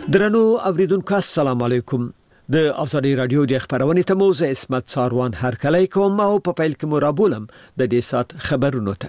درنو اوریدونکو السلام علیکم. د ازادي رادیو د خبرونې ته موزه اسمت ساروان هرکلی کوم او په پیل کې مرابولم د دې سات خبرونو ته.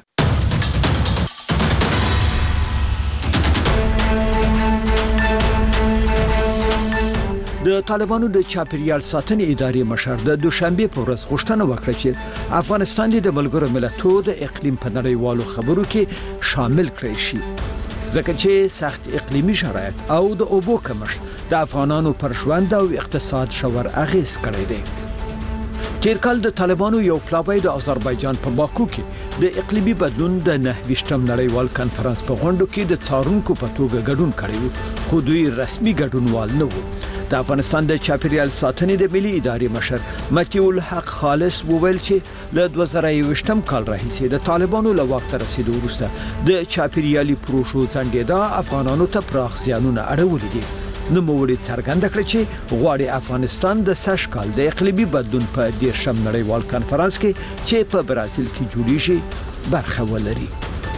د طالبانو د چاپیریال ساتنې ادارې مشر د دوشنبه په ورځ غوښتنه وکړه چې افغانستان د ملګرو ملتونو د اقلیم په نړیوالو خبرو کې شامل کړي شي. ځکه چې سخت اقلیمی شرایط او د اوبو کمښت د افغانانو پر ژوند او اقتصاد ژور اغیز کړی دی. تیر کال د طالبانو یو پلاوی د آذربایجان په باکو کې د اقلیمی بدلون د 9 نړیوال کنفرانس په غونډه کې د څارونکو په توګه ګډون کړی خو دوی رسمي ګډونوال نه وو. د افغانستان د چاپیریال ساتنې د ملي ادارې مشر متیو الحق خالص وویل چې له 2021 کال راهیسې د طالبانو له واک ته رسیدو وروسته د چاپیریالي پروژو ځنډېدا افغانانو ته پراخ زیانونه اړولي دي. نوموړي څرګنده کړه چې غواړي افغانستان د سږ کال د اقلیمي بدلون په 10 نړیوال کنفرانس کې چې په برازیل کې جوړیږي برخه ولري.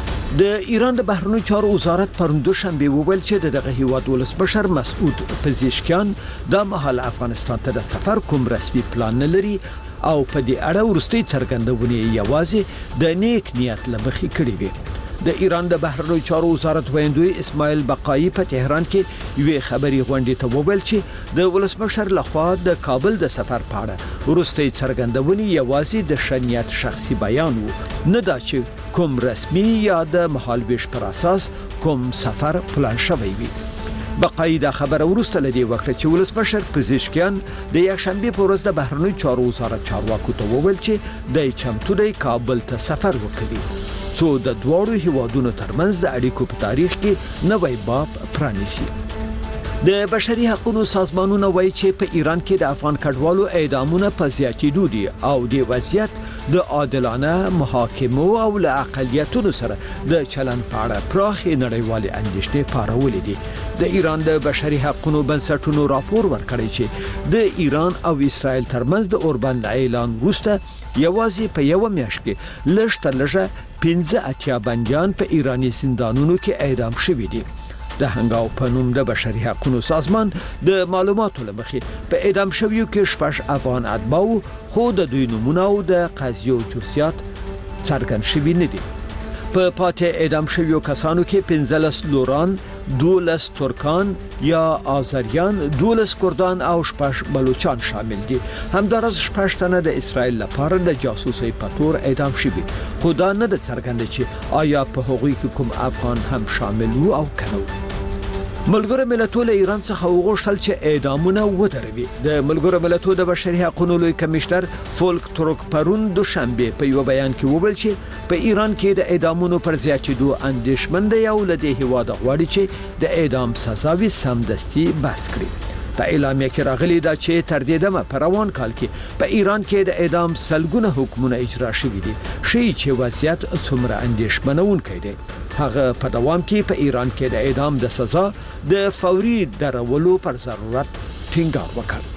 د ایران د بهرنیو چارو وزارت پرون دوشنبه وویل چې دغه هیواد ولسمشر مسعود پزیشکیان د مهال افغانستان ته د سفر کوم رسمي پلان نه لري او په دې اړه ورستي څرګندونه یوازې د نیک نیت لمخې کړې وي. د ایران د بهرنیو چارو وزارت ویندوی اسماعیل بقایی په تهران کې یوې خبري غونډې ته وویل چې د ولسمشر لخوا د کابل د سفر په اړه ورستي څرګندونه یوازې د شنیت شخصي بیان وو، نه دا چې کوم رسمي یا د محال ویش پر اساس کوم سفر پلان شوی وي. بقایی دا خبر ورسته لدی وکړه چې ولسمشر پزیشکیان د یکشنبه په ورځ د بهرنیو چارو وزارت چارواکو ته وویل چې د چمتو د کابل ته سفر وکړي څو د دوړو هیوادونو ترمنځ د اړیکو په تاریخ کې نوې باب پرانیسي. د بشري حقوقو سازمانونه وایي چې په ایران کې د افغان کډوالو اعدامونه په زیاتېدو دي او د وضعیت د عادلانه محاکمو او له اقلیتونو سره د چلن په اړه پراخې نړیوالې اندېښنې پارولې دي. د ایران د بشري حقوقو بنسټونو راپور ورکړی چې د ایران او اسرائیل ترمنځ د اوربند اعلان وروسته یوازې په یو میاشت کې لږ تر لږه 15 بندیان په ایرانی زندانونو کې اعدام شوي دي. د هنګاو په نوم د بشري حقوقو سازمان د معلوماتو لمخې په اعدام شویو کې 6 افغان اتباع خو د دوی نومونه او د قضیو جزئیات څرګند شوي نه دي. په پاتې اعدام شویو کسانو کې 15 لوران، 12 ترکان یا آذریان، 12 کردان او 6 بلوچان شامل دي. همدارس 6 تنه د اسرائیل لپاره د جاسوسي په تور اعدام شوي. خدا نه د څرګند چې آیا په هغوی کې کوم افغان هم شامل وو او کنه. ملګرو ملتونو له ایران څخه وغوښتل چې اعدامونه ودروي. د ملګرو ملتونو د بشري حقوقو لوی کمشنر فولک تورک پرون دوشنبه په یو بیان کې وویل چې په ایران کې د اعدامونو پر زیاتېدو اندېښمن دی او له دې هیواد غواړي چې د اعدام سزاوي سمدستي بس کړي. په اعلامیه کې راغلي دا چې تر دې دمه په روان کال کې په ایران کې د اعدام سلګونه حکمونه اجرا شوي دي، شي چې وضعیت څومره اندېښمنونکی دی. هغه په دوام کې په ایران کې د اعدام د سزا د فوري درولو پر ضرورت ټینګار وکړ.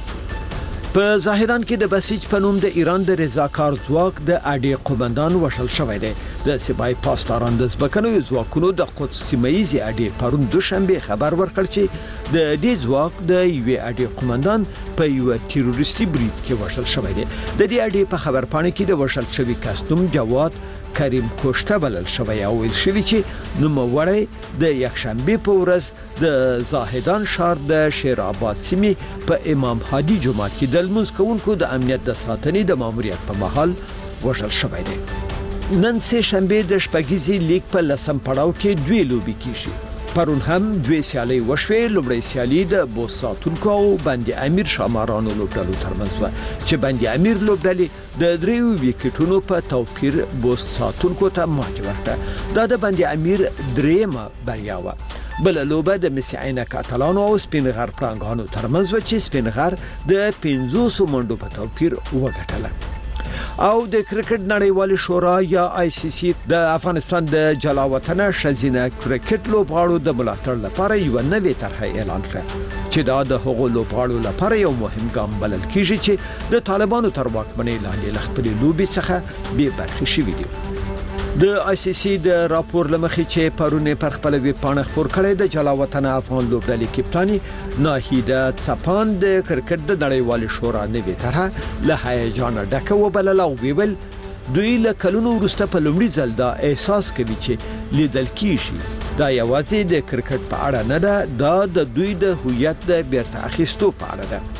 په زاهدان کې د بسیج په نوم د ایران د رضاکار ځواک د اډې قومندان وشل شوی دی. د سپای پاسداران د ځمکنیو ځواکونو د قدس سیمه‌یزې اډې پرون دوشنبه خبر ورکړ چې د دې ځواک د یوې اډې قومندان په یو تروریستي برید کې وشل شوی دی. د دې اډې په خبرپاڼه کې د وشل شوی کس نوم جواد کریم کوشته بلل شوی او ویل شوی چې نوموړی د یکشنبه په ورځ د زاهدان ښار د شیرآباد سیمې په امام هادي جومات کې د لمونځ کوونکو د امنیت د ساتنې د ماموریت په مهال وژل شوی دی. نن سه شنبه د شپږیزې لیګ په لسم پړاو کې دوی لوبي کیږي. پرون هم دوی سیالي وشوې. لومړی سیالي د بوس ساتونکو او بندي امیر شامارانو لوبډلو ترمنځ و چې بندي امیر لوبډلې د 3 وکټونو په توپیر بوس ساتونکو ته ماتې ورکړه. دا د بندي امیر درېمه بریا و. بل لوبه د مسعینه کاتالانو او سپینغر پرانګانو ترمنځ و چې سپینغر د 500 منډو په توپیر وګټله. او د کرکټ نړیوال شورا یا آی سی سی د افغانستان د جلاوطن شزینه کرکټ لوبغاړو د ملاتړ لپاره یو نوې طرح اعلان کړ چې دا د هغو لوبغاړو لپاره یو مهم ګام بلل کیږي چې د طالبانو تر واکمنۍ لاندې له خپلې لوبې څخه بې برخې شوي دي. د آی سی سی د راپور لمخې چې پرونه پر خپل ویب پاڼه خبر کړی د جلا وطن افغان لوبډلې کپتانی ناهیده څپان د کرکټ د نړیوال شورا نوې طرح له هیجان ډکه وبلله او ویل دوی له کلونو وروسته په لومړي ځل دا احساس کوي چې لیدل کیږي دا یوازې د کرکټ په اړه نه ده دا د دوی د هویت د بیرته اخیستو په اړه ده.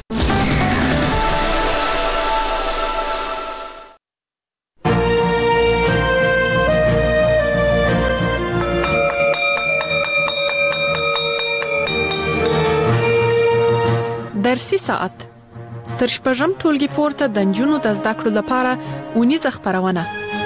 درسي ساعت تر شپږم ټولګي پورته د نجونو د زده کړو لپاره اونیزه خبرونه.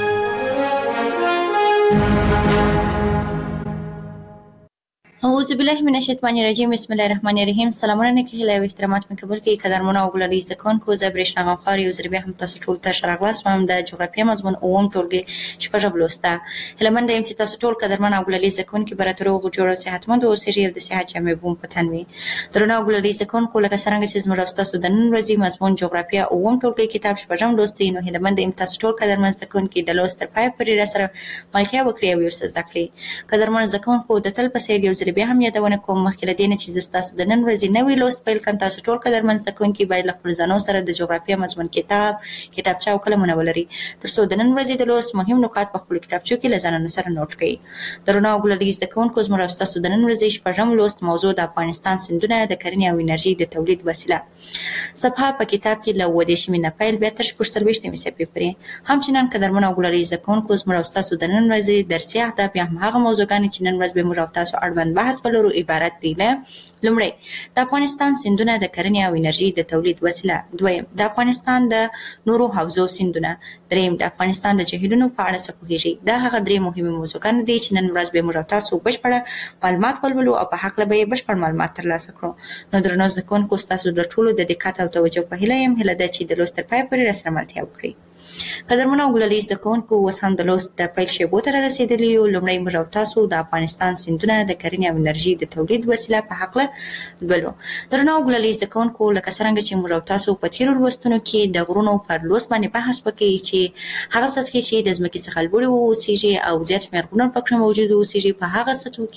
اعوذ بالله من الشیطان الرجیم بسم الله الرحمن الرحیم. سلامونه نکهله و احترامات مکبل کې قدرمنه او ګلري زکون کو زبرشنا غفار یو زربه هم تاسو ټول ته شرغلاس هم د جغرافیه مضمون اوم ټولګي شپږم لوسته هلمند ایم چې تاسو ټول قدرمنه او ګلري زکون کې براترو غوړو صحتمند او سری د صحت جامع بوم پتنوي درنه او ګلري زکون کو لکه څنګه چې زموږ تاسو د نن ورځې مضمون جغرافیه اوم ټولګي کتاب شپږم لوستي نو هلمند ایم تاسو ټول قدرمن زکون کې د لوستر پای پرې سره ملتیا وکړي او ورسره زده کړئ. قدرمن زکون کو د تل په سیر یو زربه هم یادونه مخکې لدې نه چې تاسو د نن ورځې نوې لوست پیل کړئ تاسو ټول قدرمن زده کوونکي باید خپل ځانو سره د جغرافیه مضمون کتابچه او قلمونه ولري ترڅو د نن ورځې د لوست مهم نکات په خپل کتابچو کې لزانه سره نوٹ کړئ. درنو ګلري زده کوونکو زموږ تاسو د نن ورځې شپږم لوست موضوع د افغانستان سیندونه د کرنې او انرژي د تولید وسیله صفحه په کتاب کې له ودې شمینه پیل به تر 14 مې صفحې پرې همچنان قدرمن ګلري زده کوونکو زموږ تاسو د نن ورځې درسي اهداف یا هغه موضوعګان چې نن ورځ به موږ تاسو اړوند بحث بلرو عبارت دي له لومړی د افغانستان سیندونه د کرنې او انرژي د تولید وسیله، دویم د افغانستان د نورو حوزو سیندونه، دریم د افغانستان د جهیلونو په اړه څه پوهیږئ. دا هغه درې مهمه موضوعګان دي چې نن ورځ به موږ تاسو بشپړه معلومات ولولو او په حق له به بشپړ معلومات ترلاسه کړو. نو درنو زده کوونکو تاسو د ټولو د دقت او توجه په هیله یم هله ده چې د لوست تر پای پورې راسره ملتیا وکړئ. قدرمنو ګلالي زده کوونکو اوس هم د لوست د پیل شیبو ته رسیدلي یو. لومړی موږ تاسو د افغانستان سیندونه د کرنې او انرژي د تولید وسیله په حق له ولولو. درنو ګلالي زده کوونکو لکه څنګه چې موږ تاسو په تیرو لوستونو کې د غرونو پر لوست باندې بحث وکړي چې هغه سطح چې د ځمکې څخه لوړ اوسېږي او زیات شمېر غرونه پکې موجود اوسېږي په هغه سطحو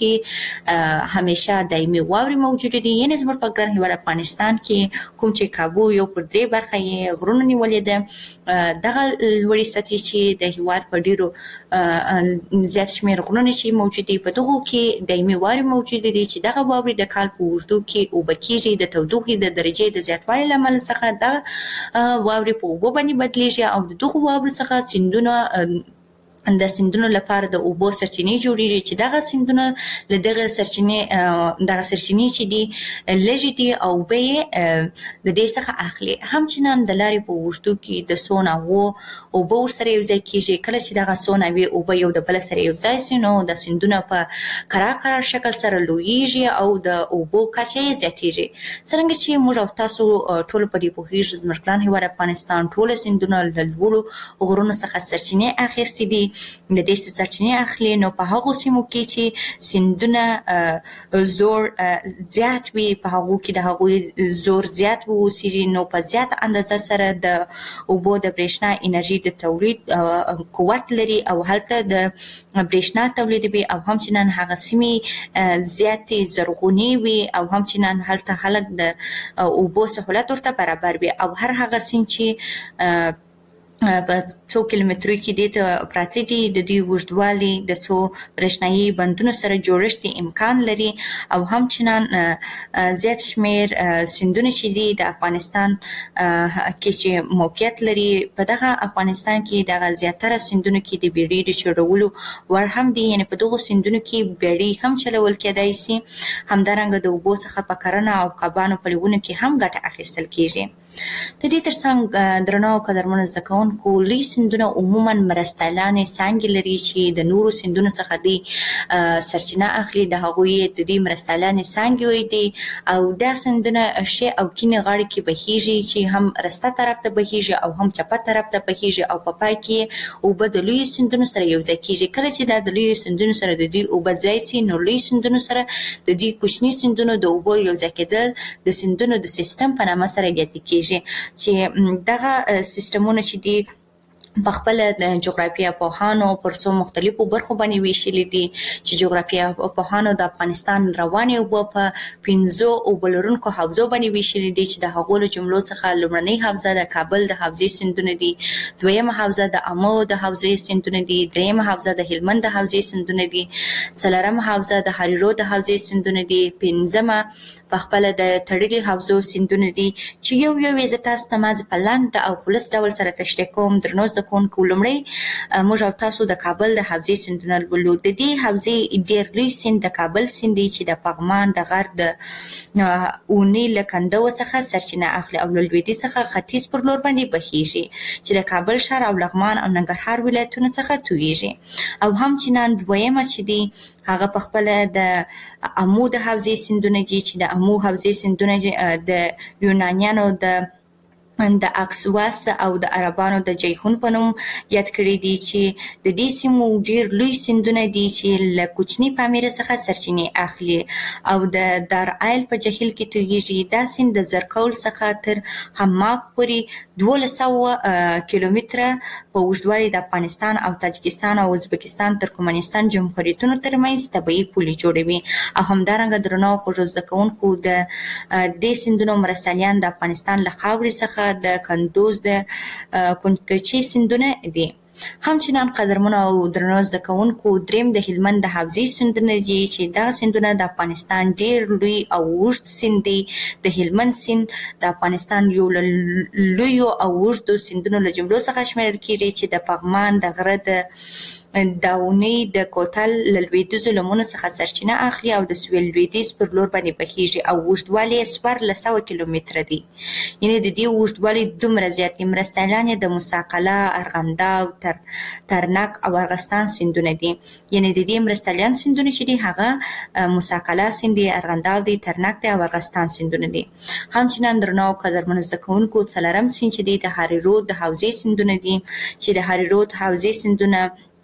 کې همیشه دایمي واورې موجود دي. یعنې زموږ په ګران هېواد افغانستان کې کوم چې کابو یو پر درې برخه یې غرونه نیولې ده دغه لوړې سطحې چې د هېواد په ډېرو زیات شمېر غرونه چې موجود دي په دغو کې دایمي واورې موجودې دي چې دغه واورې د کال په اوږدو کې اوبه کېږي. د تودوخې د درجې د زیاتوالي له امله څخه دغه واورې په اوبو باندې بدلېږي او د دغو واورو څخه سیندونه د سیندونو لپاره د اوبو سرچینې جوړېږي چې دغه سیندونه له دغه سرچینې چې دي لږې دي او اوبه یې د ډېر څخه اخلي. همچنان د لارې په اوږدو کې د څو ناوو اوبه ورسره یوځای کېږي. کله چې دغه څو ناوې اوبه یو د بله سره یوځای سي نو د سیندونه په کرار شکل سره لویږي او د اوبو کچه یې زیاتېږي. څرنګه چې موږ او تاسو ټول په دې پوهېږو زموږ ګران هېواد افغانستان ټوله سیندونه له لوړو غرونو څخه سرچینې اخیستې دي. د دې سرچینې اخلي نو په هغو سیمو کې چې سیندونه زور زیات وي په هغو کې د هغوی زور زیات اوسېږي نو په زیات اندازه سره د اوبو د برېښنا انرژي د تولید قوت لري او هلته د برېښنا تولیدوي او همچنان هغه سیمې زیاتې زرغونې وي او همچنان هلته خلک د اوبو سهولت ورته برابر وي او هر هغه سیند چې په څو کیلومترو کې دې ته پراته دي د دوی اوږدوالي د څو برېښنایي بندونو سره جوړښت امکان لري او همچنان زیات شمېر سیندونه چې دي د افغانستان کې چې موقعیت لري په دغه افغانستان کې دغه زیاتره سیندونو کې د بیړۍ د چلولو وړ هم دي. یعنې په دغو سیندونو کې بیړۍ هم چلول کېدای سي. همدارنګه د اوبو څخه په کرنه او کبانو په لیونو کې هم ګټه اخیستل کېږي. د دې ترڅنګ درنو قدرمنو زده کوونکو لوی سیندونه عموما مرستیالانې څانګې لري چې د نورو سیندونو څخه دي سرچینه اخلي. د هغوی د دې مرستیالانې څانګې دي او دا سیندونه ښي او کیڼې غاړې کې بهیږي چې هم رسته طرف ته بهیږي او هم چپه طرف ته بهیږي او په پای کې اوبه د لویو سیندونو سره یوځای کېږي. کله چې دا د لویو سیندونو سره د دوی اوبه ځای سي نو لوی سیندونو سره د دوی کوچني سیندونو د اوبو یوځای کېدل د سیندونو د سیستم په نامه سره یادېږي چې دغه سیستمونه چې دي په خپل د جغرافیه پوهانو پر څو مختلفو برخو باندې ویشلي دي چې جغرافیه پوهانو د افغانستان رواني اوبه په 15 اوبلرونکو حوزو باندې ویشلي دي چې د هغو جملو څخه لومړنۍ حوزه د کابل د حوزې سیندونه دي، دویمه حوزه د امو د حوزې سیندونه دي، دریمه حوزه د هلمند د حوزې سیندونه دي، څلورمه حوزه د هریرود د حوزې سیندونه دي، پنځمه په خپل د تړلي حوزو سیندونه دي چې یو یې تاسو ته مازه په لاند او خلاص ډول سره تشریح کوم. درنو زده کوونکو، لومړی موږ او تاسو د کابل د حوزې سیندونه ولولو. د دې حوزې ډېر لوی سیند د کابل سیند دی چې د پغمان د غرب د اونی له کنده څخه سرچینه اخلي او له لویدیځ څخه ختیځ پر لور باندې بهیږي چې د کابل ښار او لغمان او ننګرهار ولایتونو څخه تویږي. او هم چې نن دویمه چې دی هغه په خپل د امو د حوزې سیندونه دي چې د امو حوزې سیندونه د یونانیانو د اکسواس او د عربانو د جیهون په نوم یاد کړی دي چې د دې سیمو ډیر لوی سیندونه دي چې له کوچني پامیره څخه سرچینې اخلي او د دارایل په جهیل کې تویږي. دا سیند د زرکول څخه تر حماق پورې 1200 کیلومتره په اوږدوالي د افغانستان او تاجکستان او ازبکستان ترکمنستان جمهوریتونو ترمنځ طبیعي پولې جوړوي. او همدارنګه درنو خوږو زده کوونکو د دې سیندونو مرستیالان د افغانستان له خاورې څخه د کندوز د کنکچي سیندونه دي. همچنان قدرمن او درنو زده کوونکو دریم د هلمند د حوزې سیندونه دي چې دا سیندونه د افغانستان ډیر لوی او اوږد سیند دی. د هلمند سیند د افغانستان یو لوی او اوږد سیندونو له جملو څخه شمیرل کیږي چې د پغمان د غره د داونی د کوتل له لویدیځو لمنو څخه سرچینه اخلي او د سویل لویدیځ پر لور باندې بهیږي او اوږدوالی یې 1400 کیلومتره دی. یعنې د دې اوږدوالی دومره زیات دي. مرستیالان یې د موسی قلعه، ارغنداو، ترنک او ارغستان سیندونه دي. یعنې د دې مرستیالان سیندونه چې دي هغه موسی قلعه سیند دی، ارغنداو دی، ترنک دی او ارغستان سیندونه دي. همچنان درنو قدرمنو زده کوونکو څلورم سیند چې دی د هریرود د حوزې سیندونه دي چې د هریرود حوزې سیندونه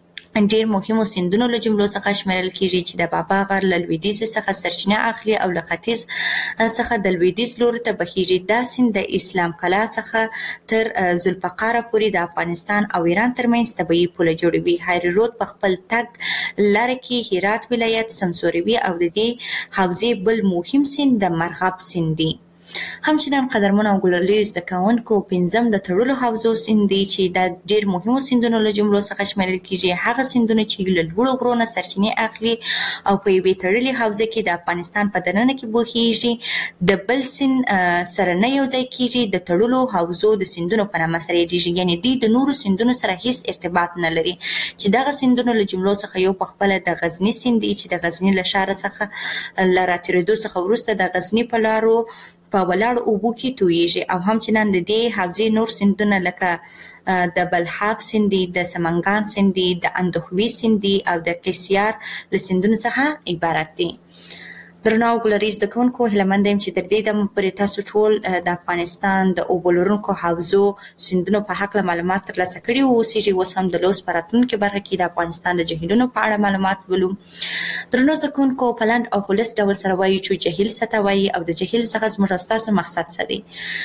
ډیر مهمو سیندونو له جملو څخه شمیرل کیږي چې د بابا غر له لویدیځ څخه سرچینه اخلي او له ختیځ څخه د لویدیځ لوري ته بهیږي. دا سیند د اسلام قلعه څخه تر ذوالفقار پورې د افغانستان او ایران ترمنځ طبیعي پوله جوړوي. هریرود په خپل تګ لاره کې هرات ولایت سمسوروي او د دې حوزې بل مهم سیند د مرغاب سیند دی. همچنان قدرمن او ګلالي زده کوونکو پنځم د تړلو حوزو سیند دی چې د ډیر مهمو سیندونو له جملو څخه شمیرل کیږي. هغه سیندونه چې له لوړو غرونو نه سرچینې اخلي او په یوې تړلې حوزه کې د افغانستان په دننه کې بهیږي، د بل سیند سره نه یو ځای کیږي. د تړلو حوزو د سیندونو په نامه سره یادیږي، یعنې دوی د نورو سیندونو سره هیڅ ارتباط نه لري. چې دغه سیندونو له جملو څخه یو په خپل د غزنی سیند دی چې د غزنی له ښار څخه له راتېرېدو څخه وروسته د غزنی په لارو په ولاړ اوبو کې تویږي. او همچنان د دې حوزې نور سیندونه لکه د بلحاب سیند دی، د سمنګان سیند دی، د اندخوی سیند دی او د قیصیار له سیندونو څخه عبارت دي. درنو ګلالي زده کوونکو، هیله مند یم چې تر دې دمه پورې تاسو ټول د افغانستان د اوبو لرونکو حوزو سیندونو په هکله معلومات ترلاسه کړي اوسیږي. اوس هم د لوست په راتلونکي برخه کې د افغانستان د جهیلونو په اړه معلومات ولولو. درنو زده کوونکو، په لنډ او خلاص ډول سره وایو چې جهیل څه ته وایي او د جهیل څخه زموږ او ستاسو مقصد څه دی.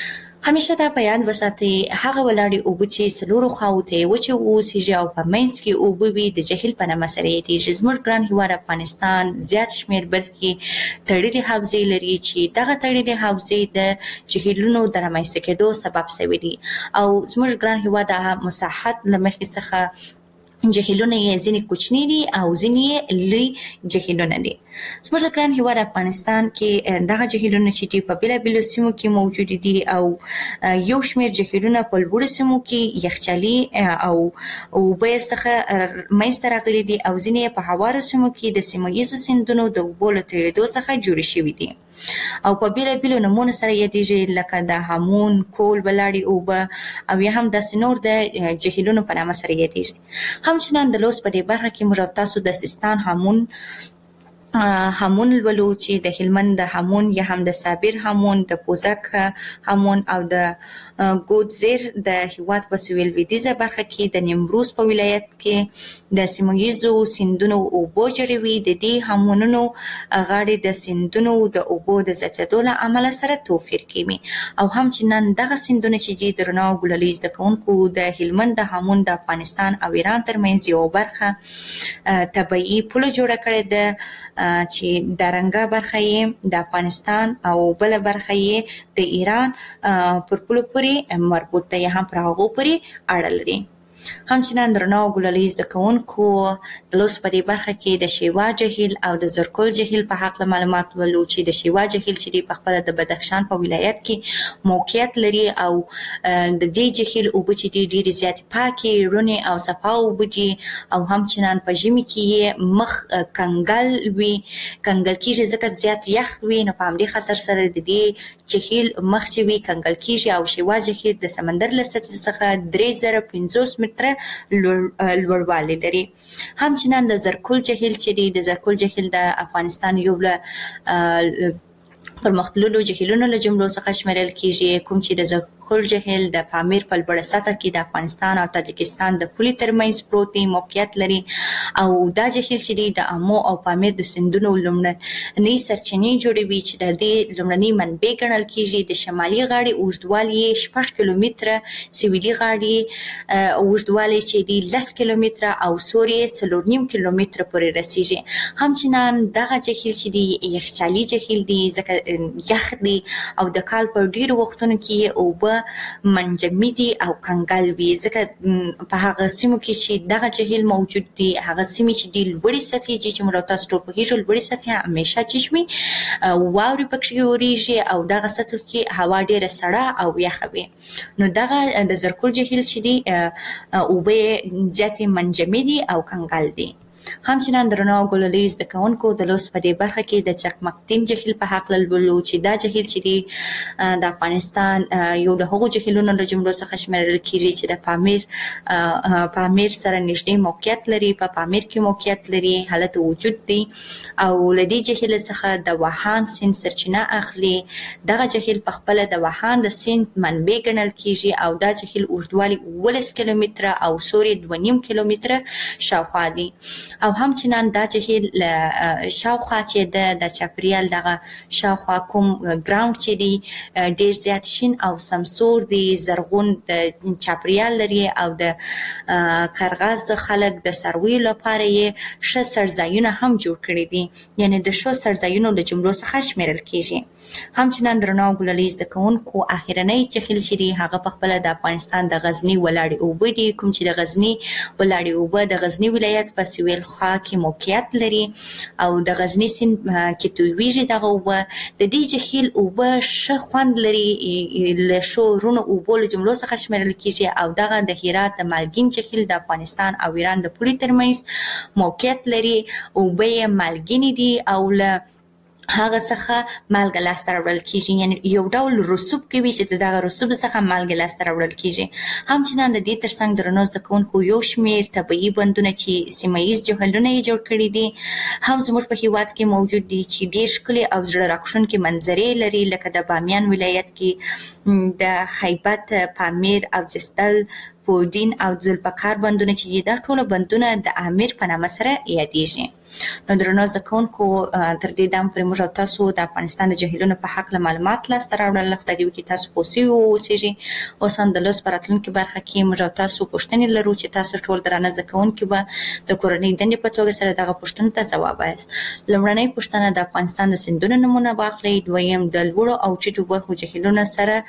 همیشه دا په یاد وساتئ، هغه ولاړې اوبه چې څلورو خواوو ته یې وچې واوسیږي او په منځ کې اوبه وي د جهیل په نامه سره یادیږي. زموږ ګران هېواد افغانستان زیات شمېر برخې تړلې حوزې لري چې دغه تړلې حوزې د جهیلونو د رامنځته کېدو سبب شوي دي او زموږ ګران هېواد د مساحت له مخې څخه جهیلونه یې ځینې کوچني دي او ځینې یې لوی جهیلونه دي. زموږ د ګران هېواد افغانستان کې دغه جهیلونه چې دي په بېلابېلو سیمو کې موجود دي او یو شمېر جهیلونه په لوړو سیمو کې یخچالي او اوبه یې څخه منځته راغلي دي او ځینې یې په هوارو سیمو کې د سیمه ییزو سیندونو د اوبو له تېرېدو څخه جوړې شوي دي او په بېلابېلو نومونو سره یادیږي، لکه د هامون، کول، ولاړې اوبه او یا هم داسې نور د جهیلونو په نامه سره یادیږي. همچنان د لوست په دې برخه کې موږ او تاسو د سیستان، هامون همون ولو چې د هلمند د همون یا هم د صابر همون د پوزک همون او د ګودزیر د هیواد په سویل لویدیځه برخه کې د نیمروز په ولایت کې د سیمه ییزو سیندونو اوبو جوړوي. د دې همونونو غاړې د سیندونو د اوبو د زیاتېدو له امله سره توفیر کوي او هم چې نن دغه سیندونه چې درنو ګلالي زده کوونکو د هلمند د همون د افغانستان او ایران ترمنځ یو برخه طبیعي پوله جوړه کړې ده چې د رنګا برخه یې د افغانستان او بل برخه یې د ایران پر پوله پورې مربوط ده یا هم پر هغو پورې اړه لري. همچنان درنو ګلالي زده کوونکو د لوست په دې برخه کې د شیوا جهیل او د زرکل جهیل په حق معلومات ولو چې د شیوا جهیل چې په خپل د بدخشان په ولایت کې موقعیت لري او د دې جهیل اوبه چې ډېرې زیات پاکي رونی او صفا اوبه دي او همچنان په ژمي کې مخ کنګل وي کنګل کېږي ځکه زیات یخ وي نو په همدې خاطر سره د دې جهیل مخ چې وي کنګل کېږي او شیوا جهیل د سمندر له سطحې څخه 3050 متره لوړوالی لري. همچنان د زرکل جهیل چې دی د زرکل جهیل د افغانستان یو له پرمختللو جهیلونو له جملو څخه شمیرل کیږي کوم چې د زرکل جهیل د پامیر په لوړه سطح کې د افغانستان او تاجکستان د پولې ترمنځ پروت دی موقعیت لري او دا جهیل چې دی د امو او پامیر د سیندونو لومړنۍ سرچینې جوړوي چې د دې لومړنۍ منبع ګڼل کیږي. د شمالي غاړې اوږدوالی 6 کیلومتره سویلي غاړې اوږدوالی چې دی 10 کیلومتره او سوري 4.5 کیلومتره پورې رسیږي. همچنان دغه جهیل چې دی یخچالي جهیل دی ځکه یخ دی او د کال په ډیرو وختونو کې اوبه منجمدي او کنګل وي ځکه په هغه سیمو کې چې دغه جهیل موجود دی هغه سیمې چې د لوړې سطحې چې موږ تاسو ټول پوهیږو لوړې سطحې همیشه چشمي واوري پکې اوريږي او دغه سطح کې هوا ډیره سړه او یخه وي. نو دغه د زرکل جهیل چې دی اوبه زیاتې منجمدي او کنګل دي. همچنان درنو ګلالي زده کوونکو د لوست په دې برخه کې د چکمکتین جهیل په حق لولو چې دا جهیل چې دی د افغانستان یو له هغو جهیلونو له جملو څخه شمیرل کیږي چې د پامیر سره نږدې موقعیت لري په پامیر کې موقعیت لري حالت وجود دی او له دې جهیل څخه د وهان سیند سرچینه اخلي. دغه جهیل په خپل د وهان د سیند منبع ګڼل کیږي او دا جهیل اوږدوالی 19 کیلومتره او سوري 2.5 کیلومتره شاوخوا دی او همچنان دا جهیل شاوخوا چې د چاپریال دغه شاوخوا کوم ګراوند چې دی ډیر زیات شین او سمسور دی زرغون د چاپریال لري او د کرغاز خلک د سروي لپاره یې ښه سرځایونه هم جوړ کړي دي یعنی د ښو سرځایونو له جملو څخه شمیرل کیږي. همچنان درنو ګلالي زده کوونکو اخرنۍ جهیل چې دی هغه په خپل د افغانستان د غزنی ولاړې اوبه دي کوم چې د غزنی ولاړې اوبه د غزنی ولایت په سویل خوا کې موقعیت لري او د غزنی سیند کې تویږي دغه اوبه د دې جهیل اوبه ښه خوند لري له شو رونو اوبو له جملو څخه شمیرل کیږي او دغه د هرات د مالګین جهیل د افغانستان او ایران د پولې ترمنځ موقعیت لري اوبه یې مالګینې دي او له هغه څخه مالګه لاسته راوړل کیږي یعنی یو ډول رسوب کوي چې دغه رسوب څخه مالګه لاسته راوړل کیږي. همچنان د دې ترڅنګ درنو زده کوونکو یو شمیر طبیعي بندونه چې سیمه ییز جهیلونه یې جوړ کړي دي هم زموږ په هیواد کې موجود دي چې ډیر ښکلي او زړه راښکونکي منظرې لري لکه د بامیان ولایت کې د خیبت پامیر او جستل پودین او ذوالفقار بندونه چې دا ټول بندونه د امیر په نامه سره یادېږي. نو درنو زده کوونکو تر دې دم پرې موږ تاسو د افغانستان د جهیلونو په حق معلومات لاسته راوړل خدای دې وکړي تاسو پوه اوسئ. اوس هم د لوست په راتلونکي برخه کې موږ تاسو پوښتنې لرو چې تاسو ټول درانه زده کوونکي به د کورنۍ دندې په توګه سره دغه پوښتنو ته ځواب وایاست. لومړنۍ پوښتنه د افغانستان د سیندونو نمونه واخلئ. دویم د لوړو او ټیټو برخو جهیلونو سره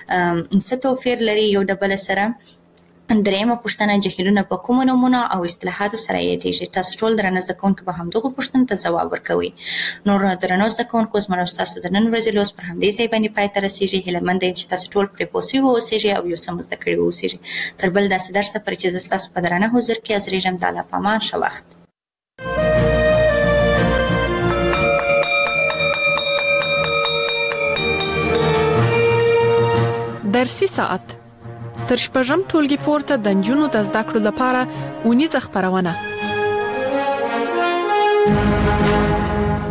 څه توپیر لري یو د بل سره. دریمه پوښتنه جهیلونه په کومو نومونو او اصطلاحاتو سره یادېږي. تاسو ټول درنه زده کوونکي به همدغو پوښتنو ته ځواب ورکوئ. نور درنو زده کوونکو زما ستاسو د نن ورځې لوست پر همدې ځای باندې پای ته رسیږي. هیله مند یم چې تاسو ټول پرې پوه سوي واوسیږئ او یو څه مو زده کړي واوسیږئ. تر بل داسې درسه پورې چې زه ستاسو په درانه حضور کې حاضرېږم د الله په امان. ښه وخت. درسي ساعت تر شپږم ټولګي پورته د نجونو د زده کړو لپاره اونیزه خپرونه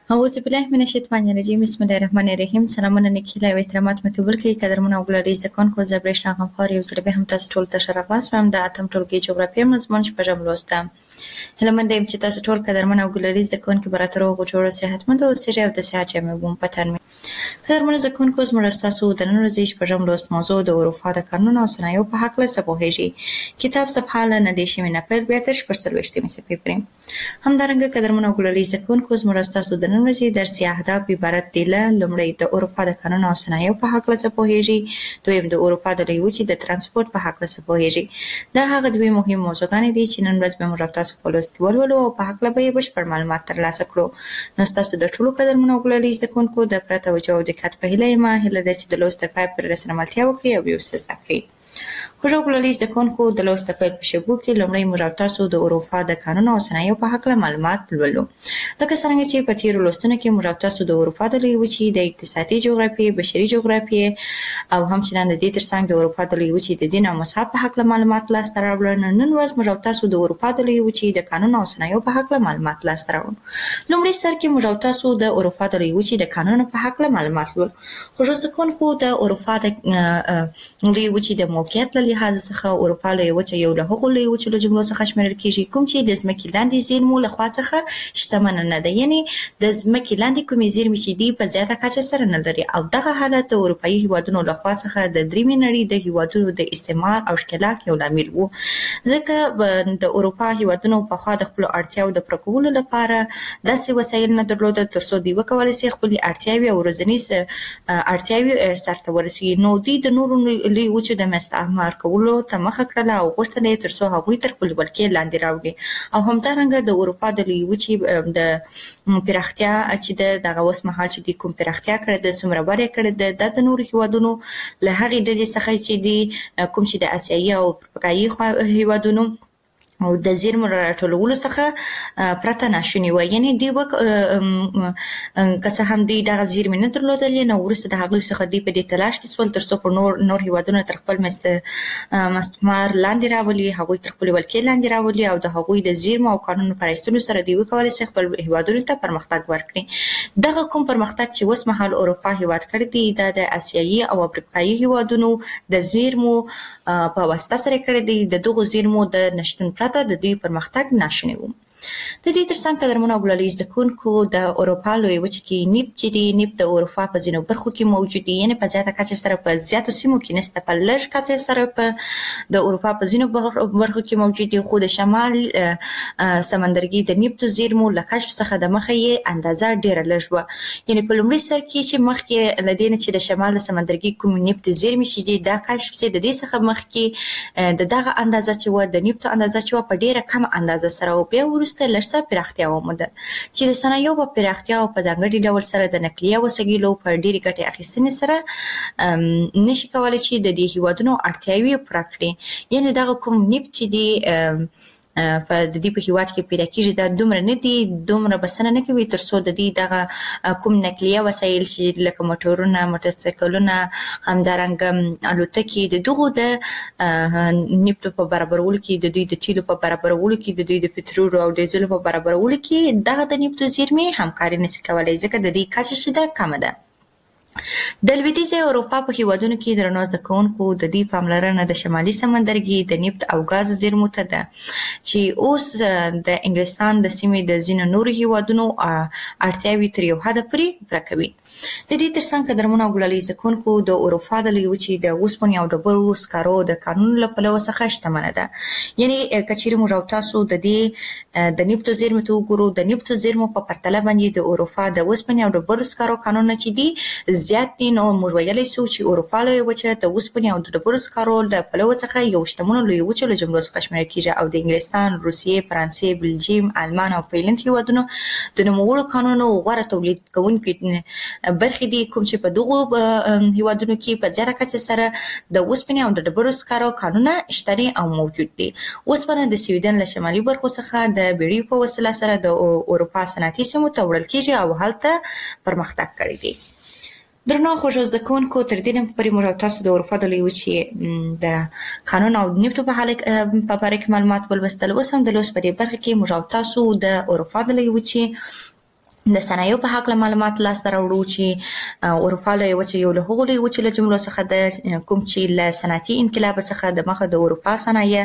اعوذ بالله من الشیطان الرجیم بسم الله الرحمن الرحیم سلامونه نیکیله و احترامات مکبل کې قدرمن او ګلري زکون کو زبرش نغم خاري او زربه هم تاسو ټول ته شرغلاس مم د اتم ټولګي جغرافیه مضمون شپږم لوستم هلمنده چې تاسو ټول قدرمن او ګلري زکون کې براترو غوړو صحتمند او سره او د صحت جامع بوم پتن قدرمن زکون کو زموږ تاسو د نن ورځې شپږم لوست موضوع د اروپا د قانون او صنایعو په حق له سپوهیږي کتاب صفحه له ندیشي من خپل بیا تر شپږ مې سپیپریم همدارنګه قدرمن او ګلري زکون کو زموږ تاسو د نن ورځې درسي اهداف عبارت دي له لومړی د اروپا د قانون او صنایعو په حق له سپوهیږي دویم د اروپا د لوی وچې د ترانسپورت په حق له سپوهیږي دا هغه دوی مهم موضوعګان دي چې نن ورځ به موږ تاسو په لوست کې ولولو او په حق له به بشپړ معلومات ترلاسه کړو نو تاسو د ټولو قدرمن او ګلري زکون کو د پرته توجه او دقت په هیله ما هله د چې د لوست په پر رسمالتیا وکړي او یو څه زده کړئ خوشو ګلري زکون کو د لوست په شبو کې لومړی موږ تاسو د اروپا د قانون او صنایعو په حق له معلومات ولولو لکه څنګه چې په تیر لوستونو کې موږ تاسو د اروپا د لوی وچې د اقتصادي جغرافیې بشري جغرافیې او همچنان د دې ترڅنګ د اروپا د لوی وچې د دین او مذهب په حق له معلومات لاس ته راوړل نن ورځ موږ تاسو د اروپا د لوی وچې د قانون او صنایعو په حق له معلومات لاس ته راوړو لومړی سر کې موږ تاسو د اروپا د لوی وچې د قانون په حق له معلومات ولولو خوشو زکون کو د اروپا د لوی وچې د موقعیت له لحاظ څخه اروپا له وچه یو له هغو له وچو له جملو څخه شمیرل کیږي کوم چې د ځمکې لاندې زیرمو له خوا څخه شتمن نه ده یعنی د ځمکې لاندې کومې زیرمې چې دي په زیاته کچه سره نه لري او دغه حالت د اروپایي هیوادونو له خوا څخه د دریمې نړۍ د هیوادونو د استعمار او ښکېلاک یو لامل وو ځکه د اروپا هیوادونو په خوا د خپل اړتیاو د پوره کولو لپاره داسې وسایل نه درلودل ترڅو دوی وکولای شي خپل اړتیاوې او ورځنیز اړتیاوې سرته ورسوي نو دوی د نورو لوی وچو د مستعمر کولو ته مخه کړله او غوښتل یې ترڅو هغوی تر خپل ولکې لاندې راوړي او همدارنګه د اروپا د لوی وچې د پراختیا چې دغه اوس مهال چې د کوم پراختیا کړې د څومره وړه کړې د نورو هیوادونو له هغې ډلې څخه چې د کوم چې د اسیایي او افریقایي هیوادونو او د زیرمو راټولولو څخه پرته ناشونی و یعنی دی وک که څه هم دی دغه زیرمې نه درلودلې نو وروسته د هغوی څخه دی په دې تلاش کې سول ترڅو په نور هیوادونو تر خپل مستعمر لاندې راولي هغوی تر خپل ولکې لاندې راولي او د هغوی د زیرمو او قانون په ایستلو سره دی وکولای شي خپل هیوادونو ته پرمختګ ورکړي دغه کوم پرمختګ چې اوس مهال اروپا هیواد کړی دی د اسیایي او افریقایي هیوادونو د زیرمو په واسطه سره کړی دی د دغو زیرمو د نشټون د دوی پرمختګ ناشونی و د دې ترڅنګ قدرمن او ګلري زکونکو د اروپا لوی وچې کې نفت چې دی نفت د اروپا په ځینو برخو کې موجود دي یعنی په زیاته کچه سره په زیاتو سیمو کې نسته په لږ کچه سره په د اروپا په ځینو برخو کې موجود دي خو د شمال سمندرګي د نفت زیرمو له کشف څخه د مخه یې اندازه ډیره لږ و یعنی په لومړي سر کې چې مخکې لدې نه چې د شمال سمندرګي کوم نفت زیرمې چې دي دا کشف چې د دې څخه مخکې د دغه اندازه چې و د نفت اندازه چې و په ډیره کم اندازه سره و بیا ورسته لږه پراختیا وموده چې د صنایعو په پراختیا او په ځانګړي ډول سره د نقلیه وسایلو په ډېرې ګټې اخیستنې سره نشي کولی چې د دې هیوادونو اړتیاوې پوره کړي یعنی دغه کوم نفت چې دی په د دې په هیواد کې پیدا کیږي دا دومره نه دي دومره بسنه نه کوي ترڅو د دې دغه کوم نقلیه وسایل چې لکه موټرونه موټرسایکلونه همدارنګه الوتکې د دغو د نفت په برابرولو کې د دوی د تیلو په برابرولو کې د دوی د پټرول او ډیزل په برابرولو کې دغه د نفت زیرمې همکاري نشي کولای ځکه د دې کچه شته کمه ده د لویدیځه اروپا په هیوادونو کې درنو زکونکو د دې پاملرنه د شمالي سمندرګي د نفت او غاز زیرمو ته ده چې اوس د انګلستان د سیمې د ځینو نورو هیوادونو اړتیاوې تر یو حده پورې پوره کوي د دې ترڅنګ قدرمن او ګلري زکونکو د اروپا د لوی وچې د اوسپنې او ډبرو سکرو د قانون له پلوه څخه شتمنه ده یعنی کچېرې موږ تاسو د دې د نفت زیرمو ته وګورو د نفت زیرمو په پرتله باندې د اروپا د اوسپنې او ډبرو سکرو قانون چې دی زیات دي نو موږ ویلی شو چې اروپا لوی وچه د اوسپنې او د ډبرو سکرو له پلوه څخه یو شتمنو لوی وچو له جملو څخه شمیرل کیږي او د انګلستان روسیې فرانسې بلجیم آلمان او فنلند هیوادونو د نوموړو قانونو غوره تولید کوونکي برخې دي کوم چې په دغو هیوادونو کې په زیاته کچه سره د اوسپنې او د ډبرو سکرو قانونه شته او موجود دي اوسپنه د سویډن له شمالي برخو څخه د بیړیو په وسیله سره د اروپا صنعتي سیمو ته وړل کیږي او هلته پرمختګ کړی دی درنو خوږو زده کوونکو تر دې نه پورې موږ تاسو د اروپا د لوی وچې د قانون او نفت په اړه معلومات ولوستل اوس هم د لوست په دې برخه کې موږ تاسو د اروپا د لوی وچې د صنایعو په حق معلومات لاسته راوړو چې اروپا له وچې یو له هغو لویو وچو له جملو څخه د کوم چې له صنعتي انقلاب څخه د مخه د اروپا صنایع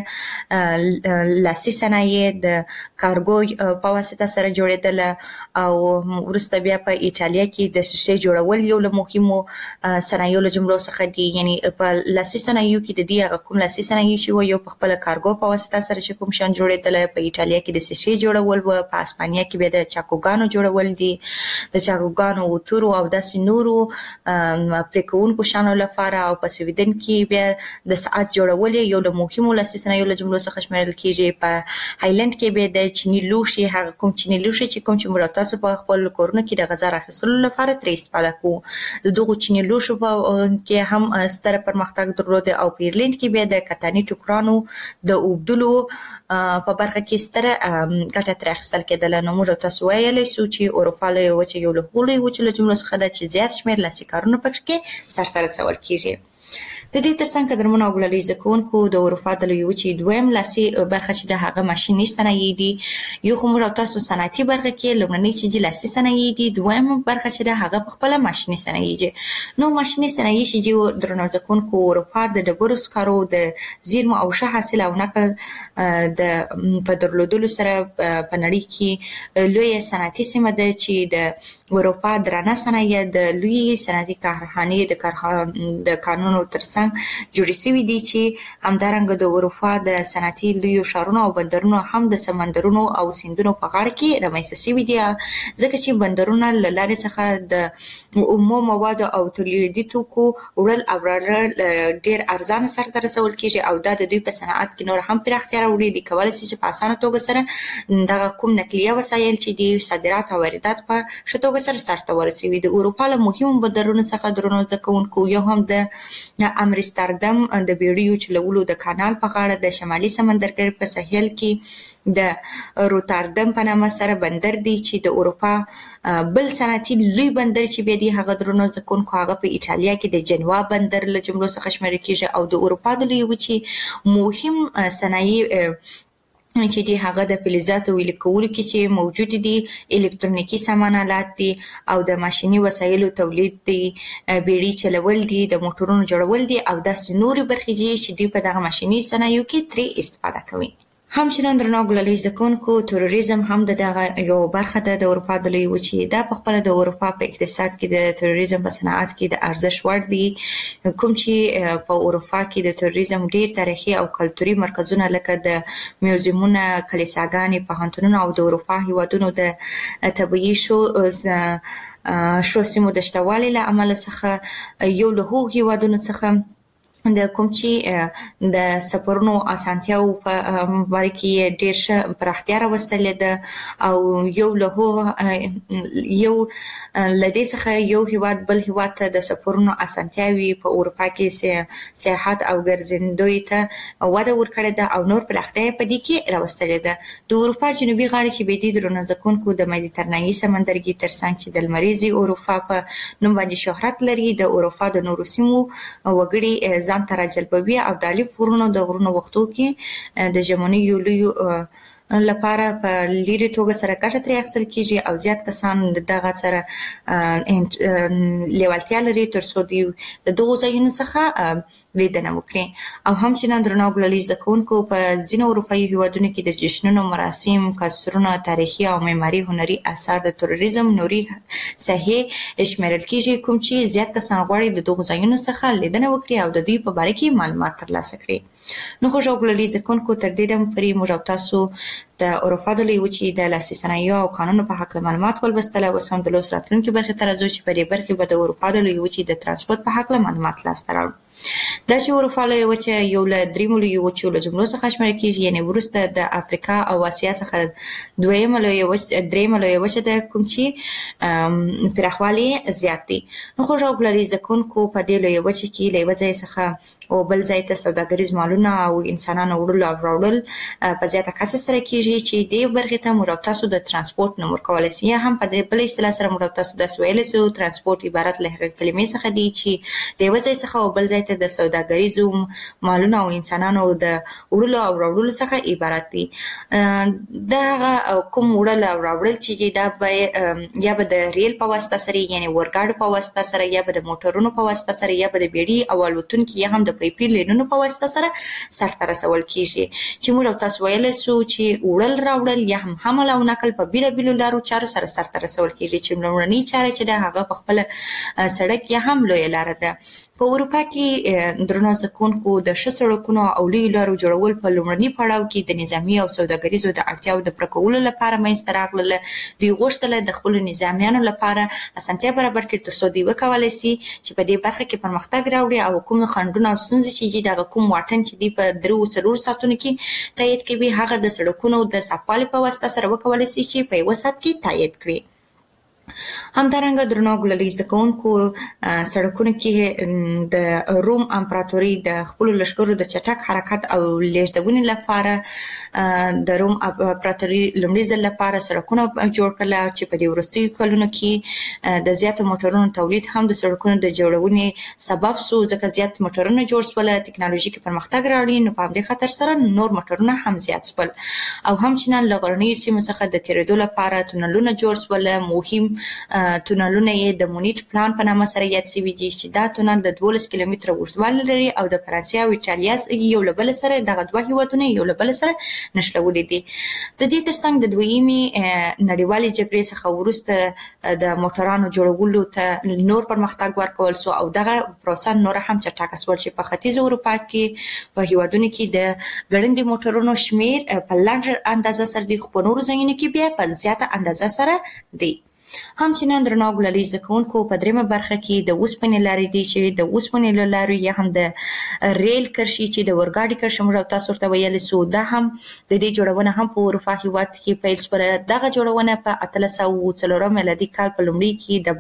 لاسي صنایع د کارګو په واسطه سره جوړېدل او وروسته بیا په ایټالیا کې د شیشې جوړول یو له مهمو صنایعو له جملو څخه دي. یعنی په لاسي صنایعو کې د دې کوم لاسي صنایع چې یو په خپل کارګو په واسطه سره چې کوم شان جوړېدل، په ایټالیا کې د شیشې جوړول و، په اسپانیا کې بیا د چاکوګانو جوړول دي، د چاکوګانو اوتورو او داسې نورو پریکونکو شانو لپاره، او په سویډن کې بیا د ساعت جوړول یو له مهمو لاسي صنایعو له جملو څخه شمیرل کیږي. په هایلند کې بیا د چینی لوښي، هغه کوم چینی لوښي چې کوم چې موږ تاسو په خپل کورونو کې د غذا راخیستلو لپاره ترې استفاده کوو، د دغو چینی لوښو په کې هم ستر پرمختګ درلود. او په ایرلند کې بیا د کتاني ټوکرانو د اوبدلو په برخه کې ستره ګټه ترې اخیستل کېدله. نو موږ تاسو ویلی سو چې اروپا له وچې یو له هغو لویو وچو له جملو څخه ده چې زیات شمېر لاسي کارونه پکې سرته رسول کېږي. د دې ترڅنګ قدرمنو او ګلالي زده کوونکو د اروپا د لویې وچې دویم لاسي برخه چې د هغه ماشیني صنایع دي، یو خو موږ تاسو صنعتي برخه کې لومړنۍ چې دي لاسي صنایع دي، دویم برخه چې د هغه په خپله ماشیني صنایع دي. نو ماشیني صنایع چې دي درنو زده کوونکو اروپا د ډبرو سکرو د زیرمو او ښه حاصل او نقل د په درلودلو سره په نړۍ کې لویه صنعتي سیمه ده چې د اروپا درانه صنایع د لوی صنعتي کارخانې د قانونو ترڅنګ جوړې شوي دي، چې همدارنګه د اروپا د صنعتي لویو ښارونو او بندرونو هم د سمندرونو او سیندونو په غاړه کې رامنځته شوي دي، ځکه چې بندرونه له لارې څخه د اومو موادو او تولیدي توکو وړل او راوړل ډېر ارزانه سرته رسول کېږي، او دا د دوی په صنعت کې نور هم پراختیا راوړي. دوی کولی شي چې په اسانه توګه سره دغه کوم نقلیه وسایل چې دي صادرات او واردات په ښه توګه سرته ورسوي. د اروپا له مهمو بندرونو څخه درنو زده کوونکو یو هم د امستردام د بیړیو چلولو د کانال په غاړه د شمالي سمندرګي په ساحل کې د روتردام په نامه سره بندر دی، چې د اروپا بل صنعتي لوی بندر چې بیا دی هغه درنو زده کوونکو هغه په ایټالیا کې د جنوا بندر له جملو څخه شمیرل کېږي. او د اروپا د لویې وچې مهم صنایع چې دي هغه د فلزاتو ویلې کولو کې چې موجود دي، الکترونیکي سامان آلات دي، او د ماشیني وسایلو تولید دي، بیړۍ چلول دي، د موټرونو جوړول دي، او داسې نورې برخې دي چې دوی په دغه ماشیني صنایعو کې ترې استفاده کوي. همچنان درنو ګلالي زده کوونکو تروریزم هم د دغه یو برخه ده د اروپا د لویې وچې. دا په خپله د اروپا په اقتصاد کې د تروریزم په صنعت کې د ارزښت وړ دي، کوم چې په اروپا کې د تروریزم ډېر تاریخي او کلتوري مرکزونه لکه د میوزیمونه، کلیساګانې، پوهنتونونه او د اروپا هیوادونو د طبیعي شو سیمو د شتوالي له امله څخه یو له هغو هیوادونو څخه د کوم چې د سفرونو اسانتیاو په باره کې ډېر ښه پراختیا راوستلې ده، او یو له دې څخه یو هیواد بل هیواد ته د سفرونو اسانتیاوې په اروپا کې سیاحت او ګرځندوی ته وده ورکړې ده، او نور پراختیا په دې کې راوستلې ده. د اروپا جنوبي غاړې چې بیا دي درنو زده کوونکو د مدیترانهي سمندرګي ترڅنګ چې د لمریزې اروپا په نوم باندې شهرت لري، د اروپا د نورو سیمو وګړي ځان ته راجلبوي، او د الف غرونو د غرونو وختو کې د ژمنۍ یو لوی لپاره په لیرې توګه سره ګټه ترې اخیستل کېږي، او زیات کسان دغه سره لیوالتیا لري تر څو دوی د دغو ځایونو څخه لیدنه وکړي. او همچنان درنو ګلالي زده کوونکو په ځینو اروپایي هیوادونو کې د جشنونو، مراسم، کلتورونه، تاریخي او معماري هنري اثار د تروریزم نوري ساحې شمیرل کېږي، کوم چې زیات کسان غواړي د دغو ځایونو څخه لیدنه وکړي او د دوی په باره کې معلومات ترلاسه کړي. نو خوږو ګلالي زده کوونکو تر دې دمه پورې موږ او تاسو د اروپا د لویې وچې د لاسي صنایعو او قانونو په هکله معلومات ولوستل، اوس هم د لوست راتلونکې برخې ته راځو چې په دې برخې به د اروپا د لویې وچې د ترانسپورت په هکله معلومات لاسته راوړو. دا چې اروپا لویه وچه یو له دریمو لویو وچو له جملو څخه شمیرل کېږي، یعنې وروسته د افریقا او اسیا څخه درېیمه لویه وچه ده، کوم چې پراخوالی زیات دی. نو خوږو ګلالي زده کوونکو په دې لویه وچه کې له یوه ځای څخه او بل ځای ته سوداګریز مالونه او انسانانو وړل او راوړل په زیاته کچه سره کیږي چې د برخې ته موږ تاسو د ترانسپورت نمبر کولای شي یا هم په دې بل اصطلاح سره موږ تاسو د سویل سو ترانسپورت عبارت له هغه کلمې څخه دی چې د وځي څخه او بل ځای ته د سوداګریزو مالونه او انسانانو د وړل او راوړل څخه عبارت دي. دا کوم وړل او راوړل چې دا به یا به د ریل په واسطه سره یعنی ورګاډ په واسطه سره یا به د موټرونو په واسطه سره یا به د بیړۍ او الوتونکو یا هم د پیپي لینونو په واسطه سره سرته رسول کیږي چې موږ تاسو ویل سو چې وړل راوړل یا هم حمل او نقل په بیلابیلو لارو چارو سره سرته رسول کیږي چې لومړنی چاره چې د هغه په خپل سړک یا هم لوی لار ده. په اروپا کې درنو ځکونکو د ښه سړکونو او لوی لارو جوړول په لومړني پړاو کې د نظامی او سوداګریزو د اړتیاو د پرکولو لپاره منځته راغلل. دوی غوښتل د خپل نظامیانو لپاره اسانتیا برابر کړي ترڅو دوی وکولای شي چې په دې برخه کې پرمختګ راوړي او کوم خنډونه او ستونزې چې د کوم واټن چې دی په 3 ساعتونو کې تایید کوي هغه د سړکونو د صفالي په واسطه سره وکولای شي چې په 1 ساعت کې تایید کړي. همدارنګه درنو ګللي زکونکو سړکونو کې د روم امپراتوري د خپل لشکرو د چټک حرکت او لیږدونې لپاره د روم امپراتوري لومړي ځل لپاره سړکونه جوړ کړل چې په دې وروستیو کلونو کې د زیاتو موټرونو تولید هم د سړکونو د جوړونې سبب شو ځکه زیات موټرونه جوړ شول ټکنالوژیکي پرمختګ راوړي نو په دې خاطر سره نور موټرونه هم زیات شول او هم چې نن لغړنۍ سیمو څخه د تیرېدو لپاره تونلونه جوړ شول. مهم تونلونه یې د مونیټ پلان په نامه سره یاد شوي دي چې دا تونل د 12 کیلومتره اوږدوالی لري او د فرانسې او ایټالیا یو له بل سره دغه دوه هیوادونه یو له بل سره نښلولي دي. د دې ترڅنګ د دویمې نړیوالې جګړې څخه وروسته د موټرانو جوړولو ته نور پرمختګ ورکول شو او دغه پروسه نور هم چټکه شول چې په ختیځ اروپا کې په هیوادونو کې د ګړندي موټرونو شمیر په لنډه اندازه سره د خپلورو ځایونو کې بیا په زیاته اندازه سره دی. هم چې نن درنو ګللي زکونکو په دریمه برخه کې د اوسپنې لارې دي چې د اوسپنې لارې یا هم د ریل کرښې چې د ورګاډي کرښه موږ تاسو ورته ویل سو دا هم د دې جوړونه هم په اروپا هیواد کې پیل شوه. دغه جوړونه په 1804 میلادي کال په لومړي کې د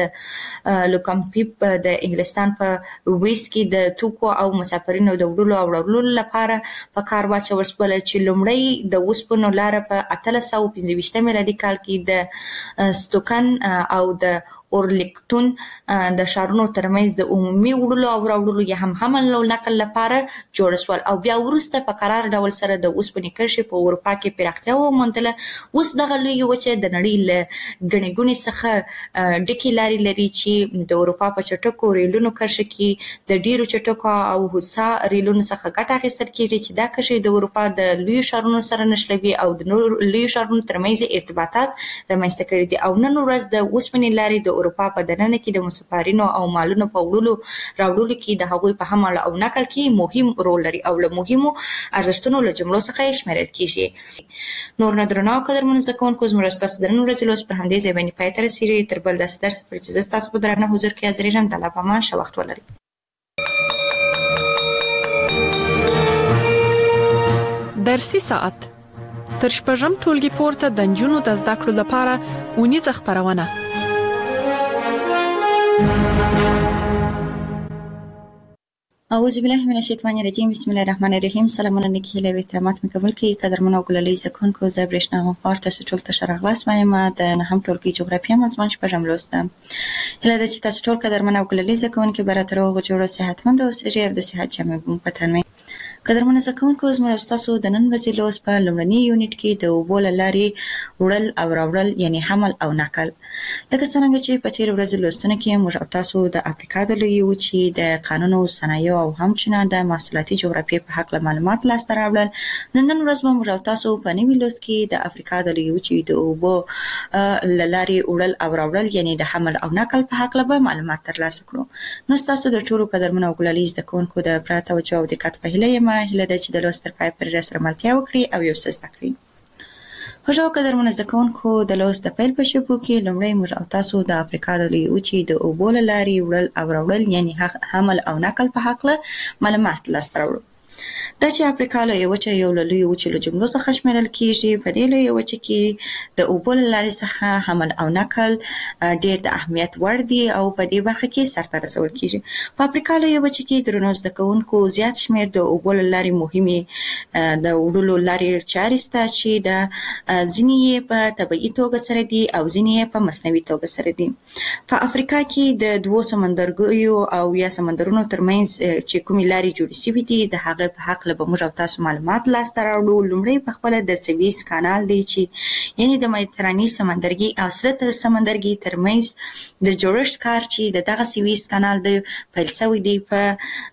براست لوکمپیپ د انګلستان په ویس کې د توکو او مسافرینو د وړلو او راوړلو لپاره په کار واچول شول چې لومړی د اوسپنو لار په 1825 میلادي کال کې د ستوکن او د اورلیکتون د شارونو ترمنځ د عمومي وړلو او راوړلو یا هم حمل او نقل لپاره جوړ شول او بیا وروسته په قرار ډول سره د اوسپنې کرښې په اروپا کې پراختیا وموندله. اوس دغه لوی وچه د نړۍ له ګڼې ګوڼې څخه ډکې لارې لري چې د اروپا په چټکو ریلونو کرښه کې د ډیرو چټکو او هوسا ریلونو څخه ګټه اخیستل کیږي چې دا کرښې د اروپا د لوی شارونو سره نښلوي او د نور لوی شارونو ترمنځ ارتباطات رامنځته کړي دي او نن ورځ د اوسپنې لارې د اروپا په دننه کې د مسافرینو او مالونو په وړلو راوړلو کې د هغوی په حمل او نقل کې مهم رول لري او له مهمو ارزښتونو له جملو څخه یې شمیرل کیږي. نور نه درنو قدرمنو زکونکو زموږ تاسو د نن ورځې لوست پر همدې ځای باندې پای ته رسیږي. تر بل داسې درس پورې چې زه تاسو په درنه حضور کې حاضر یم. د الله په امان ښه وخت ولرئ. درسي ساعت تر شپږم ټولګي پورته د نجونو د زده کړو لپاره اونیزه خپرونه. اعوذ بالله من الشیطان الرجیم. بسم الله الرحمن الرحیم. سلامونه نیکی له احترامات مې قبول کړئ. قدرمنو ګللي زکونکو زه برېښنا غوښار تاسو ټول ته شرغلاس وایم د نهم ټولګي جغرافیه مضمون شپږم لوست ده. هله د چې تاسو ټول قدرمنو ګللي زکونکو براتر او جوړو صحتمند او سجیر د صحت جامع په تنمي. قدرمنو زکونکو زموږ تاسو د نن ورځې لوست په لومړني یونټ کې د اوبو له لارې وړل او راوړل یعنی حمل او نقل. لکه څنګه چې په تیر ورځې لوستونه کې موږ تاسو د افریقا د لویې وچې د قانونو صنایعو او همچنان د محصولاتي جغرافیې په حق معلومات لاسته راوړل. نن ورځ موږ تاسو په نوي لوست کې د افریقا د لویې وچې د اوبو له لارې وړل او راوړل یعنی د حمل او نقل په حق به معلومات ترلاسه کړو. نو تاسو د ټولو قدرمنو ګللي زکونکو د پوره توجه او دقت په هیله یم. هیله ده چې د لوست تر پای پورې راسره ملتیا وکړي او یو څه زده کړي. خوږو قدرمنو زکونکو د لوست د پیل په شپو کې لومړی موږ تاسو د افریقا د لویې وچې د اوبو له لارې وړل او راوړل یعنی حمل او نقل په حق معلومات لاسته راوړو. دا چې افریقا لویه وچه یو له لویو وچو له جملو څخه شمیرل کیږي. په دې لویه وچه کې د اوبو له لارې څخه حمل او نقل ډېر د اهمیت وړ دي او په دې برخه کې سرته رسول کیږي. په افریقا لویه وچه کې درنو زده کوونکو زیات شمیر د اوبو له لارې مهمې د وړلو لارې چارې شته چې د ځینې یې په طبیعي توګه سره دي او ځینې یې په مصنوعي توګه سره دي. په افریقا کې د دوو سمندرګیو او یا سمندرونو ترمنځ چې کومې لارې جوړې شوي دي د هغه په حق به موږ او تاسو معلومات لاسته راوړو. لومړی په خپله د سویس کانال دی چې یعنی د مدیترانې سمندرګي او سره سمندرګي ترمنځ د جوړښت کار چې د دغه سویس کانال د پیل شوی دی په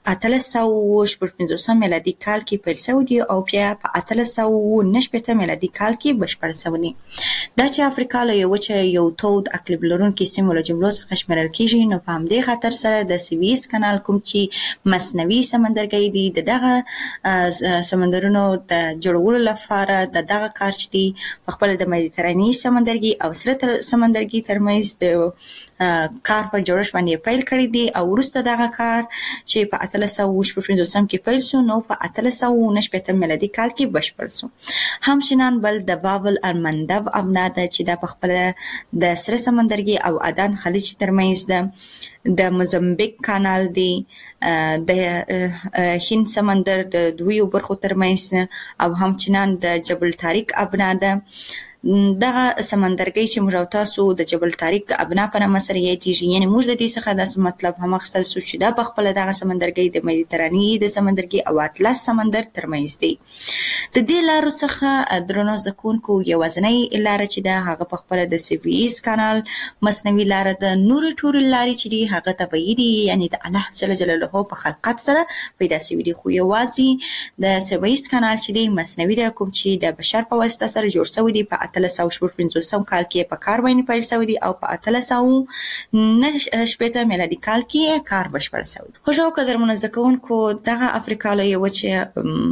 1850 میلادي کال کې پیل شوی دی او بیا په 1890 میلادي کال کې بشپړ شوی دی. دا چې افریقا لویه وچه یو تود اقلیم لرونکي سیمو له جملو څخه شمیرل کیږي نو په همدې خاطر سره د سویس کانال کوم چې مصنوعي سمندرګي دی د دغه سمندرونو د جوړولو لپاره د دغه کار چې دی په خپل د مدیترانې سمندرګي او سره سمندرګي ترمنځ د کار په جوړښت باندې پیل کړی دی او وروسته دغه کار چې په 1850 کې پیل شو نو په 1890 میلادي کال کې بشپړ شو. همچنان بل د بابل المندب ابنا ده چې د په خپل د سره سمندرګي او عدن خلیج ترمنځ ده د موزمبیک کانال دی د هند سمندر د دویو برخو ترمنځ او همچنان د جبل طارق ابنا ده. دغه سمندرګي چې موږ او تاسو د جبل طارق ابنا په نامه سره یادېږي یعنی موږ د دې څخه داسې مطلب هم اخیستل شو چې دا په خپله دغه سمندرګي د مدیترانې د سمندرګي او اطلس سمندر ترمنځ دی. د دې لارو څخه درنو زده کوونکو یوازینۍ لاره چې ده هغه په خپله د سویس کانال مصنوعي لاره ده. نورې ټولې لارې چې دي هغه طبیعي دي یعنی د الله جل جلاله په خلقت سره پیدا شوي دي خو یوازې د سویس کانال چې دی مصنوعي ده کوم چې د بشر په واسطه سره جوړ شوی دی په 1850 کال کې په کار باندې پیل شوی دی او په 1890 میلادي کال کې کار بشپړ شوی. خو جو قدرمنو زده کوونکو دغه افریقا لویه وچه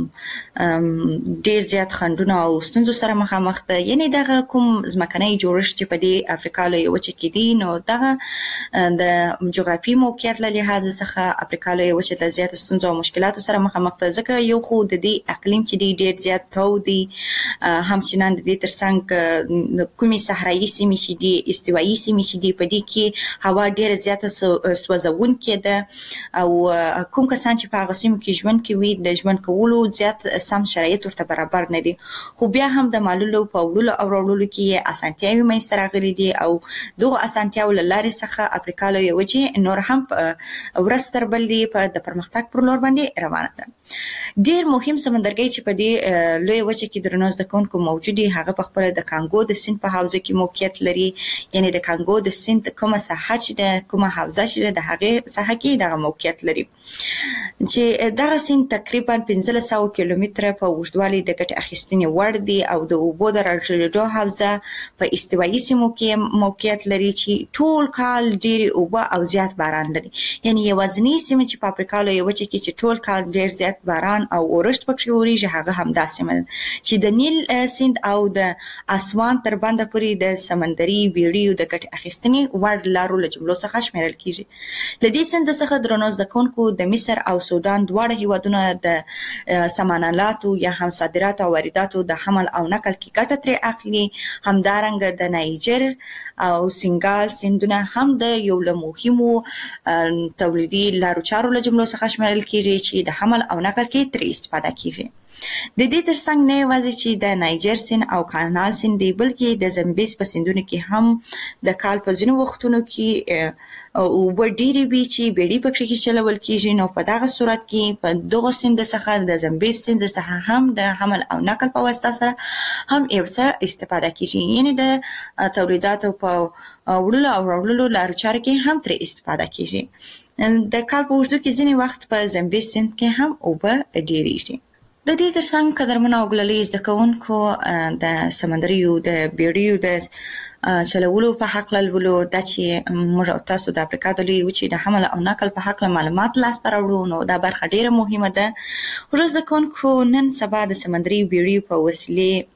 ډېر زیات خنډونه او ستونزو سره مخامخ ده. یعنی دغه کوم ځمکنی جوړښت چې په دې افریقا لویه وچه کې دی نو دغه د جغرافیایي موقعیت له لحاظه څخه افریقا لویه وچه له زیاتو ستونزو او مشکلاتو سره مخامخ ده ځکه یو خو د دې اقلیم چې دی ډېر زیات تود دی. همچنان د دې ترڅنګ کومې صحرایي سیمې چې دي استوایي سیمې چې دي په دې کې هوا ډېره زیاته سوځونکې ده او کوم کسان چې په هغه سیمو کې ژوند کوي د ژوند کولو زیات سم شرایط ورته برابر نه دي. خو بیا هم د مالولو په وړلو او راوړلو کې اسانتیاوې منځته راغلي دي او دغه اسانتیاوو له لارې څخه افریقا لویه وچه نور هم ورځ تر بلې په د پرمختګ پر لور باندې روانه ده. ډېر مهم سمندرګي چې په دې لویه وچه کې درنو زده کوونکو موجود دي هغه په خپله د کانګو د سیند په حوزه کې موقعیت لري. یعنی د کانګو د سیند کومه ساحه چې ده کومه حوزه چې ده د هغې ساحه کې دغه موقعیت لري چې دغه سیند تقریبا 1500 کیلومتره په اوږدوالي د ګټې اخیستنې وړ دی او د اوبو د راټولېدو حوزه په استوایي سیمو کې موقعیت لري چې ټول کال ډېرې اوبه او زیات باران لري. یعنی یوازینۍ سیمه چې په افریقا لویه وچه کې چې ټول کال ډېر زیات باران او اورښت پکښې اورېږي هغه همدا سیمه ده چې د نیل سیند او د اسوان تر بنده پورې د سمندري بیړیو د ګټې اخیستنې وړ لارو له جملو څخه شمیرل کیږي. له دې سیند څخه درنو زده کوونکو د مصر او سودان دواړه هیوادونه د سمنالاتو یا هم صادراتو او وارداتو د حمل او نقل کې ګټه ترې اخلي. همدارنګه د نایجر او سنگال سیندونه هم د یو له مهمو تولیدي لارو چارو له جملو څخه شمیرل کیږي چې د حمل او نقل کې ترې استفاده کیږي. د دې ترڅنګ نه یوازې چې د نایجر سیند او کانال سیند دی بلکې د زمبیز په سیندونو کې هم د کال په ځینو وختونو کې اوبه ډېرې وي چې بیړۍ پکښې کې چلول کیږي. نو په دغه صورت کې په دغه سیند څخه د زمبیز سیند څخه هم د حمل او نقل په واسطه سره هم یو څه استفاده کیږي. یعنی د تولیداتو په وړلو او راوړلو لارو چارو کې هم ترې استفاده کیږي. د کال په اوږدو کې ځینې وخت په زمبیز سیند کې هم اوبه ډېرېږي. د دې ترڅنګ قدرمنو او ګلالي زده کوونکو د سمندریو د بیړیو د چلولو په هکله لولو دا چې موږ او تاسو د افریقا د لویې وچې د حمل او نقل په هکله معلومات لاسته راوړو نو دا برخه ډېره مهمه ده. ورځ زده کوونکو نن سبا د سمندري بیړیو په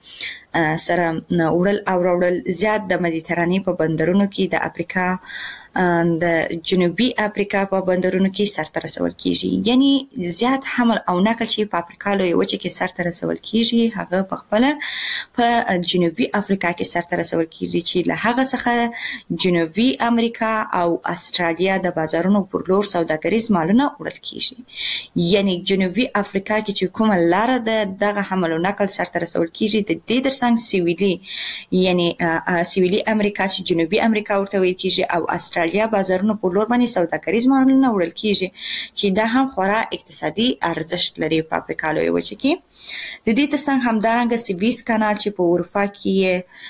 وسیلې سره وړل او راوړل زیات د مدیترانې په بندرونو کې د افریقا د جنوبي افریقا په بندرونو کې سرته رسول کیږي. یعنی زیات حمل او نقل چې په افریقا لویه وچه کې سرته رسول کیږي هغه په خپل په جنوبي افریقا کې سرته رسول کیږي چې له هغه څخه جنوبي امریکا او استرالیا د بازارونو پر لور سوداګریز مالونه وړل کیږي. یعنی جنوبي افریقا کې چې کومه لار ده دغه حمل او نقل سرته رسول کیږي د دې ترڅنګ سویلي یعنی سویلي امریکا چې جنوبي امریکا ورته ویل کیږي او استرالیا بازارونو په لور باندې سوداګریز مالونه وړل کیږي چې دا هم خورا اقتصادي ارزښت لري په افریقا لویه وچه کې. د دې ترڅنګ همدارنګه سویس کانال چې په اروپا کې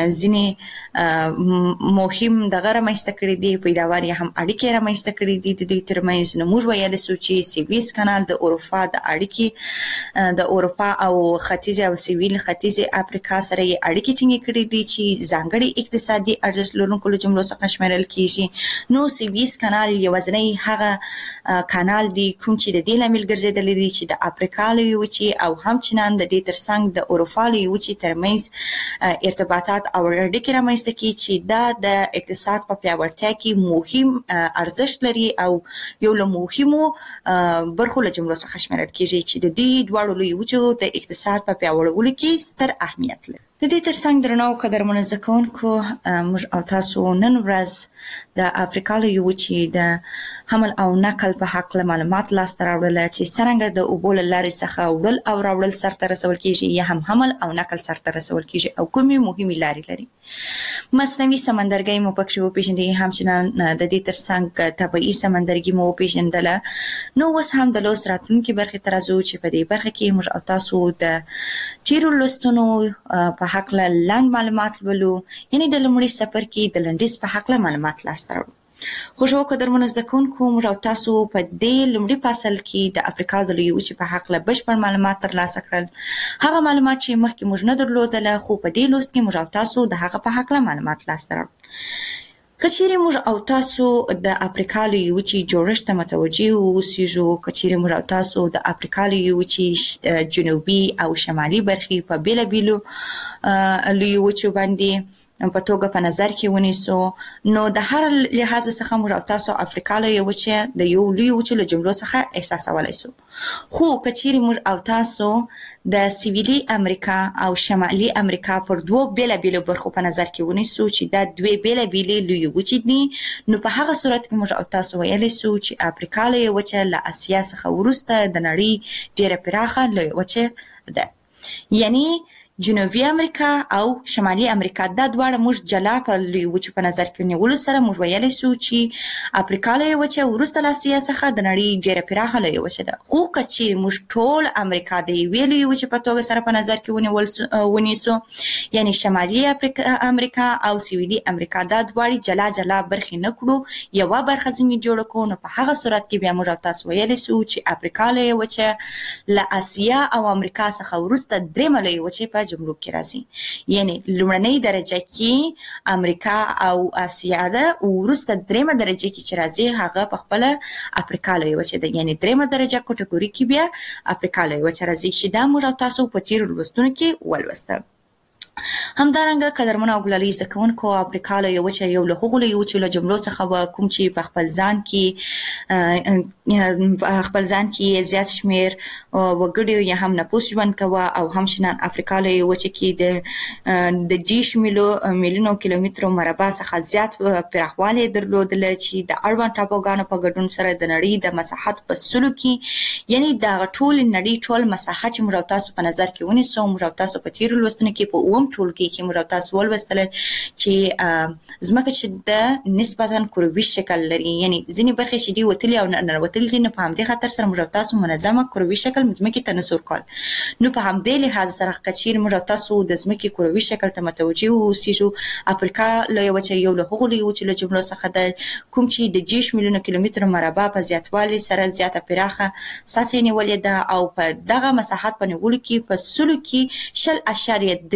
ځینې مهم دغه رامنځته کړي دي پیداوار یې هم اړیکې رامنځته کړي دي د دوی ترمنځ. نو موږ ویلی سو چې سویس کانال د اروپا د اړیکې د اروپا او ختیځ او سویل ختیځ افریقا سره یې اړیکې ټینګې کړي دي چې ځانګړي اقتصادي ارزښت لرونکو له جملو څخه شمیرل کیږي. نو سویس کانال یوازینی هغه کانال دی کوم چې د دې لامل ګرځېدلی دی چې د افریقا لویې وچې او همچنان د دې ترڅنګ د اروپا لویې وچې ترمنځ ارتباطات او اړیکې رامنځته کړي چې دا د اقتصاد په پیاوړتیا کې مهم ارزښت لري او یو له مهمو برخو له جملو څخه شمیرل کیږي چې د دې دواړو لویو وچو د اقتصاد په پیاوړولو کې ستر اهمیت لري. د دې ترڅنګ درنو قدرمنو زده کوونکو موږ او تاسو نن ورځ د افریقا لویې وچې د حمل او نقل په هکله معلومات لاسته راوړل چې څرنګه د اوبو له لارې څخه وړل او راوړل سرته رسول کیږي یا هم حمل او نقل سرته رسول کیږي او کومې مهمې لارې لري. مصنوعي سمندرګي مو پکې وپېژندې همچنان د دې ترڅنګ طبیعي سمندرګي مو وپېژندله. نو اوس هم د لوست راتلونکي برخې ته راځو چې په دې برخه کې موږ او تاسو د تیرو لوستونو په هکله لنډ معلومات ولولو. یعنی د لومړي څپرکي د لنډیز په هکله معلومات لاسته راوړو. خوشو قدرمنو زده کوونکو موږ او تاسو په دې لومړي فصل کې د افریقا د لویې وچې په هکله بشپړ معلومات ترلاسه کړل. هغه معلومات چې مخکې موږ نه درلودله خو په دې لوست کې موږ او تاسو د هغه په هکله معلومات لاسته راوړو. که چیرې موږ او تاسو د افریقا لویې وچې جوړښت ته متوجه اوسیږو، که چیرې موږ او تاسو د افریقا لویې وچې جنوبي او شمالي برخې په بیلابیلو لویې وچو باندې په توګه په نظر کې ونیسو، نو د هر لحاظ څخه موږ او تاسو افریقا لویې وچې د یو لوی وچو له جملو څخه احساسولی سو. خو که چیرې موږ او تاسو د سویلي امریکا او شمالي امریکا پر دوو بیلابیلو برخو په نظر کې ونیسو چې دا دوی بیلابیلې لویې وچې دي، نو په هغه صورت کې موږ او تاسو ویلی سو چې افریقا لویې وچه له اسیا څخه وروسته د نړۍ ډیره پراخه لویې وچه ده. یعنی جنوبي امریکا او شمالي امریکا دا دواړه موږ جلا په لویو وچو په نظر کې نیولو سره موږ ویلی سو چې افریقا لویه وچه وروسته له اسیا څخه د نړۍ ډیره پراخه لویه وچه ده. خو که چیرې موږ ټول امریکا د یوې لویې وچې په توګه سره په نظر کې ونیسو، یعنی شمالي امریکا او سویلي امریکا دا دواړې جلا جلا برخې نه کړو، یوه برخه ځینې جوړه کړو، نو په هغه صورت کې بیا موږ او تاسو ویلی سو چې افریقا لویه وچه له اسیا او امریکا څخه وروسته درېیمه لویه وچې په جملو کې راځي. یعنی لومړنۍ درجه کې امریکا او اسیا ده، وروسته درېیمه درجه کې چې راځي هغه په خپله افریقا لویه وچه ده. یعنی درېیمه درجه کټګوري کې بیا افریقا لویه وچه راځي چې دا موږ او تاسو په تیرو لوستونو کې ولوسته. همدارنګه قدرمنو او ګلالي زده کوونکو افریقا لویه وچه یو له هغو لویو وچو له جملو څخه وه کوم چې په خپل ځان کې زیات شمیر وګړي یا هم نفوس ژوند کوه او همچنان افریقا لویه وچه کې د 10 میلیونو کیلومترو مربع څخه زیات پراخوالی درلودله چې د اړوند ټاپوګانو په ګډون سره د نړۍ د مساحت په سلو کې، یعنی د ټول نړۍ ټول مساحت چې موږ تاسو په نظر کې ونیسو، موږ تاسو په تیرو لوستونو کې په اووم ټولګي کې موږ تاسو ولوستل چې ځمکه چې د نسبتا کروي شکل لري، یعنی ځینې برخې چې دي وتلي او ننوتلي دي، نو په همدې خاطر سره موږ تاسو منظمه کروي شکل ځمکې ته نسور کول. نو په همدې لحاظ سره که چیرې موږ تاسو د ځمکې کروي شکل ته متوجه اوسیږو، افریقا لویه وچه یو له هغو لویو وچو له جملو څخه ده کوم چې د 10 میلیونو کیلومترو مربع په زیاتوالي سره زیاته پراخه سطحې نیولې ده او په دغه مساحت په نیولو کې په سلو کې 0.3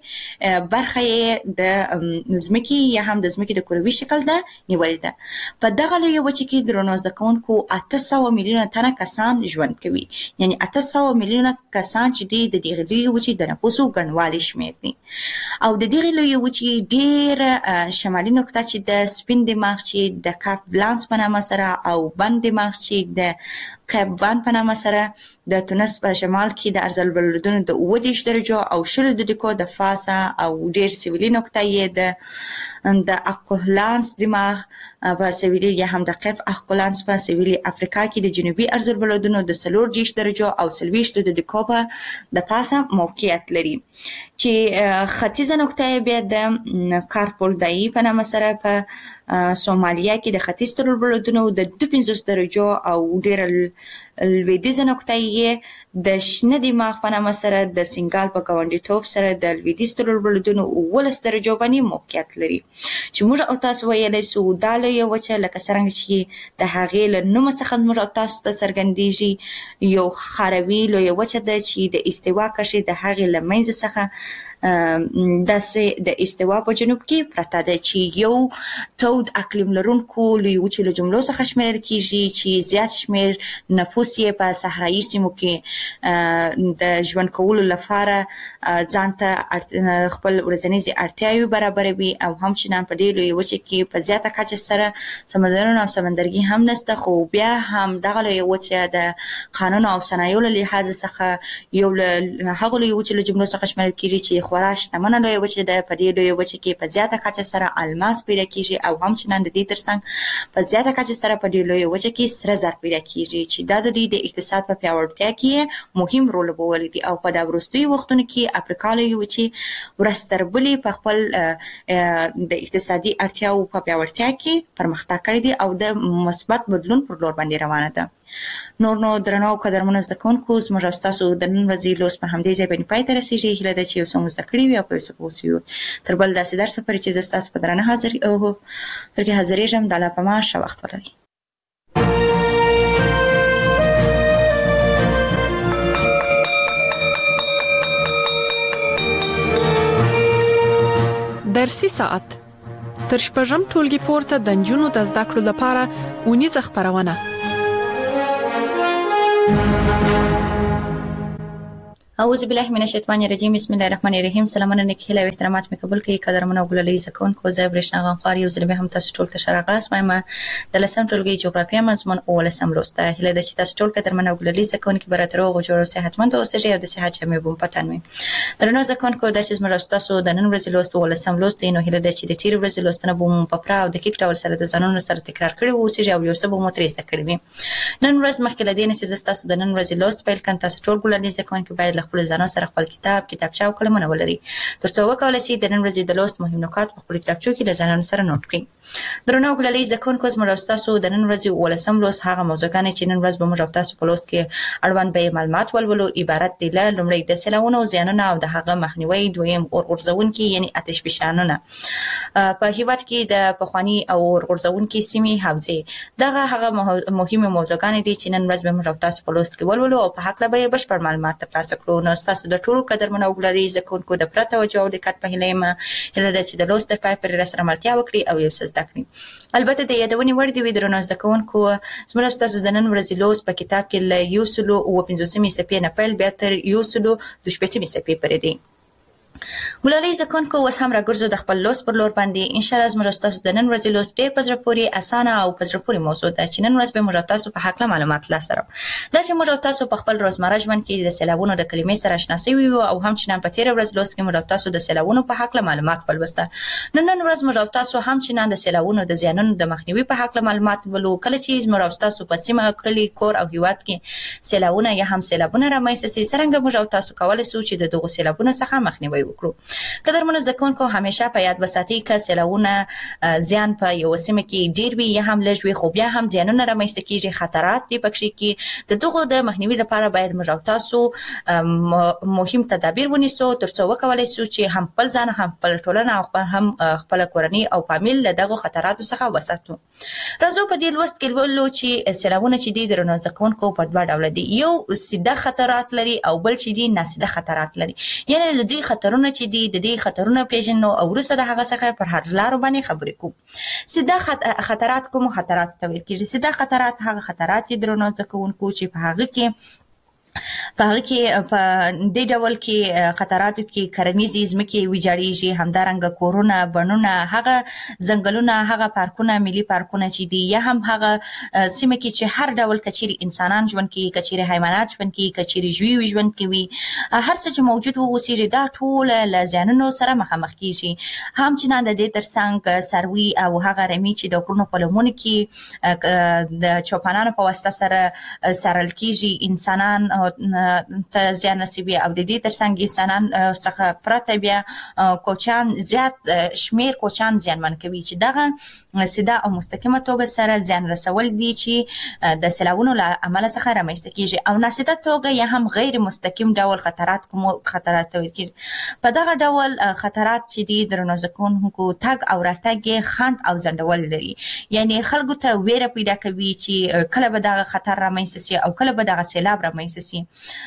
برخه د ځمکې یا هم د ځمکې د کروي شکل ده نیولې ده. په دغه لویه وچه کې درنو زده کوونکو 800 میلیونه تنه کسان ژوند کوي، یعنی 800 میلیونه کسان چې د دغه لویه وچې د نفوسو ګڼوالي شمیر دي. او د دغه لویه وچې ډېر شمالي نقطه چې د سپین دماغ چې د کاف بلانس په نامه سره او بند دماغ چې د قیب وان په نامه سره د تونس په شمال کې د ارض البلدونو د 30 درجو او 20 دقیقو د فاصله او ډېر سویلي نقطه یې د اقولانس دماغ په سویلي یا هم د قیف اقولانس په سویلي افریقا کې د جنوبي ارض البلدونو د 40 درجو او 20 دقیقو په د پاسه موقعیت لري، چې ختیځه نقطه یې بیا د کارپولدایي په نامه سره په سومالیا کې د ختیځ تر البلدونو د 25 درجو او ډېر لویدیځه نقطه یې د شنه دماغ په نامه سره د سنګال په ګاونډیتوب سره د لویدیځ تر البلدونو 19 درجو باندې موقعیت لري، چې موږ او تاسو ویلی سو دا لویه وچه لکه څرنګه چې د هغې له نومه څخه موږ او تاسو ته څرګندېږي یو خاروي لویه وچه ده چې د استوا کرښې د هغې له منځه څخه داسې د استوا په جنوب کې پرته ده، چې یو تود اقلیم لرونکو لوی وچو له جملو څخه شمیرل کیږي، چې زیات شمیر نفوس یې په صحرایي سیمو کې د ژوند کولو لپاره ځان ته خپل ورځنیزې اړتیاوې برابروي، او همچنان په دې لویه وچه کې په زیاته کچه سره سمندرونه او سمندرګي هم نشته، خو بیا هم دغه لویه وچه د قانون او صنایعو له لحاظ څخه یو له هغو لویو وچو له جملو څخه شمیرل کیږي چې خورا شتمنه لویه وچه ده. په دې لویه وچه کې په زیاته کچه سره الماس پیدا کیږي، او همچنان د دې ترڅنګ په زیاته کچه سره په دې لویه وچه کې سره زر پیدا کیږي، چې دا د دوی د اقتصاد په پیاوړتیا کې مهم رول لوبولی دي. او په دا وروستیو وختونو کې افریقا لویه وچې ورځ تر بلې په خپل د اقتصادي اړتیاو په پیاوړتیا کې پرمختګ کړی دی او د مثبت بدلون پر لور باندې روانه ده. نو درنو او قدرمنو زده کوونکو، زموږ او ستاسو د نن ورځې لوست په همدې ځای باندې پای ته رسېږي. هیله ده چې یو څه مو زده کړي وي او په یو څه پوه سوي وي. تر بل داسې درسه پورې چې زه ستاسو په درانه حاضرېږم، د الله په امان، ښه وخت ولرئ. درسي ساعت تر شپږم ټولګي پورته د نجونو د زده کړو لپاره اونیزه خپرونه. اعوذ بالله من الشیطان الرجیم، بسم الله الرحمن الرحیم. سلامونه نیک هیله او احترامات مې قبول کړئ. قدرمنو وګړي زکونکو، زه برېښنا غنخوار یو ځل بیا هم تاسو ټول ته ښه راغلاست. وایم د لسم ټولګي جغرافیه مضمون او لسم لوست. هیله ده چې تاسو ټول قدرمنو وګړي زکونکو به راته روغ او جوړ او صحتمند اوسئ او د صحت جامې بوم پتن وي. درنو زکونکو، د چې زموږ تاسو د نن ورځې لوست او لسم لوست نو هیله ده چې د تیر ورځې لوستنه بوم په پرا او دقیق ډول سره د ځانونو سره تکرار کړی اوسئ او یو څه به مو ترې زده کړی وي. نن ورځ مخکې له دې نه چې تاسو د نن ورځې لوست پیل کړئ، تاسو ټول وګړي زکونکو باید له خپل ځانونو سره خپل کتابچه او قلمونه ولري، ترڅو وکولای شي د نن ورځې د لوست مهم نکات په خپل کتابچو کې له ځانونو سره نوٹ کړئ. درنو وګړي زکونکو، زموږ تاسو د نن ورځې ولسم لوست هغه موضوعګانې چې نن ورځ به موږ تاسو په لوست کې اړوند به معلومات ولولو عبارت دي له لومړی د سیلابونو او زیانونو او د هغه مخنیوي، دویم اورغورځونکي یعنی آتش فشانونه په هیواد کې د پخوانی او اورغورځونکي سیمې حوزې. دغه هغه مهمه موضوعګانې دي چې نن ورځ به موږ تاسو په لوست کې ولولو او په حق له به بشپړ معلومات ترلاسه کړو. نو تاسو د ټولو قدرمنو وګړي زکونکو د پرته توجه او دقت په هیله ده چې د لوست تر پای پورې راسره ملتیا وکړي او یو څه زده کړي. البته د یادونې وړ دی درنو زکونکو، زموږ تاسو د نن ورځې لوست په کتاب کې له 150 صفحې نه پیل بیا تر 112 صفحې پورې دی. ګلالۍ زکونکو، اوس هم راګرځو د خپل لوست پر لور باندې. ان شاء الله زموږ تاسو د نن ورځې لوست ډېر په زړه پورې اسانه او په زړه پورې موضوع ده چې نن ورځ به موږ تاسو په حق له معلومات لاسته راوړو. دا چې موږ تاسو په خپل روزمره ژوند کې د سیلابونو د کلمې سره آشنا شوي وو او همچنان په تیر ورځ لوست کې موږ تاسو د سیلابونو په حق له معلومات ولوسته. نن ورځ موږ تاسو همچنان د سیلابونو د زیانونو د مخنیوي په حق له معلومات ولو. کله چې موږ تاسو په سیمه، کلی، کور او هیواد کې سیلابونه یا هم سیلابونه رامنځته شي، څنګه موږ تاسو کولای شو چې د دغو سیلابونو څخه مخنیوي وکړو. قدرمنو زکونکو، همیشه په یاد وساتئ که سیلابونه زیان په یو سیمه کې ډیر وي یا هم لږ وي، خو بیا هم زیانونه رامنځته کیږي، خطرات دي پکې کې. د دغو د مخنیوي لپاره باید موږ تاسو مهم تدابیر ونیسو ترڅو وکولای شو چې هم خپل ځان، هم خپل ټولنه او هم خپل کورنۍ او فامیل له دغو خطراتو څخه وساتو. راځو په دې لوست کې ولولو چې سیلابونه چې دي درنو زکونکو په دوه ډول دي. یو سیده خطرات لري او بل چې دي ناسیده خطرات لري. یعنی د دې خطرونو خطرونه چې دي د دې خطرونه پیژنو او وروسته د هغه څخه پر حل لارو باندې خبرې کوو. سیده خطرات کوم خطرات ته ویل کېږي؟ سیده خطرات هغه خطرات دي درنو ځکوونکو چې په هغه کې په دې ډول کې خطراتو کې کرنیزې ځمکې ویجاړېږي، همدارنګه کورونه، بڼونه، هغه ځنګلونه، هغه پارکونه، ملي پارکونه چې دي، یا هم هغه سیمه کې چې هر ډول کچېرې انسانان ژوند کوي، کچېرې حیوانات ژوند کوي، کچېرې ژوي ژوند کوي، هر څه چې موجود اوسېږي دا ټول له زیانونو سره مخامخ کېږي. همچنان د دې ترڅنګ څاروي او هغه رمې چې د غرونو په لمنو کې د چوپانانو په واسطه سره څارل کېږي، انسانان ته زیان رسوي او د دې ترڅنګ انسانان څخه پرته بیا کوچان زیات شمیر کوچان زیانمن کوي چې دغه سیده او مستقیمه توګه سره زیان رسول دي چې د سیلابونو له امله څخه رامنځته کېږي. او ناسیده توګه یا هم غیر مستقیم ډول خطرات کوم خطرات ویل کېږي. په دغه ډول خطرات چې دي درنو ځکوونکو تګ او راتګ خنډ او ځنډول لري، یعنی خلکو ته ویره پیدا کوي چې کله به دغه خطر رامنځته شي او کله به دغه سیلاب رامنځته شي.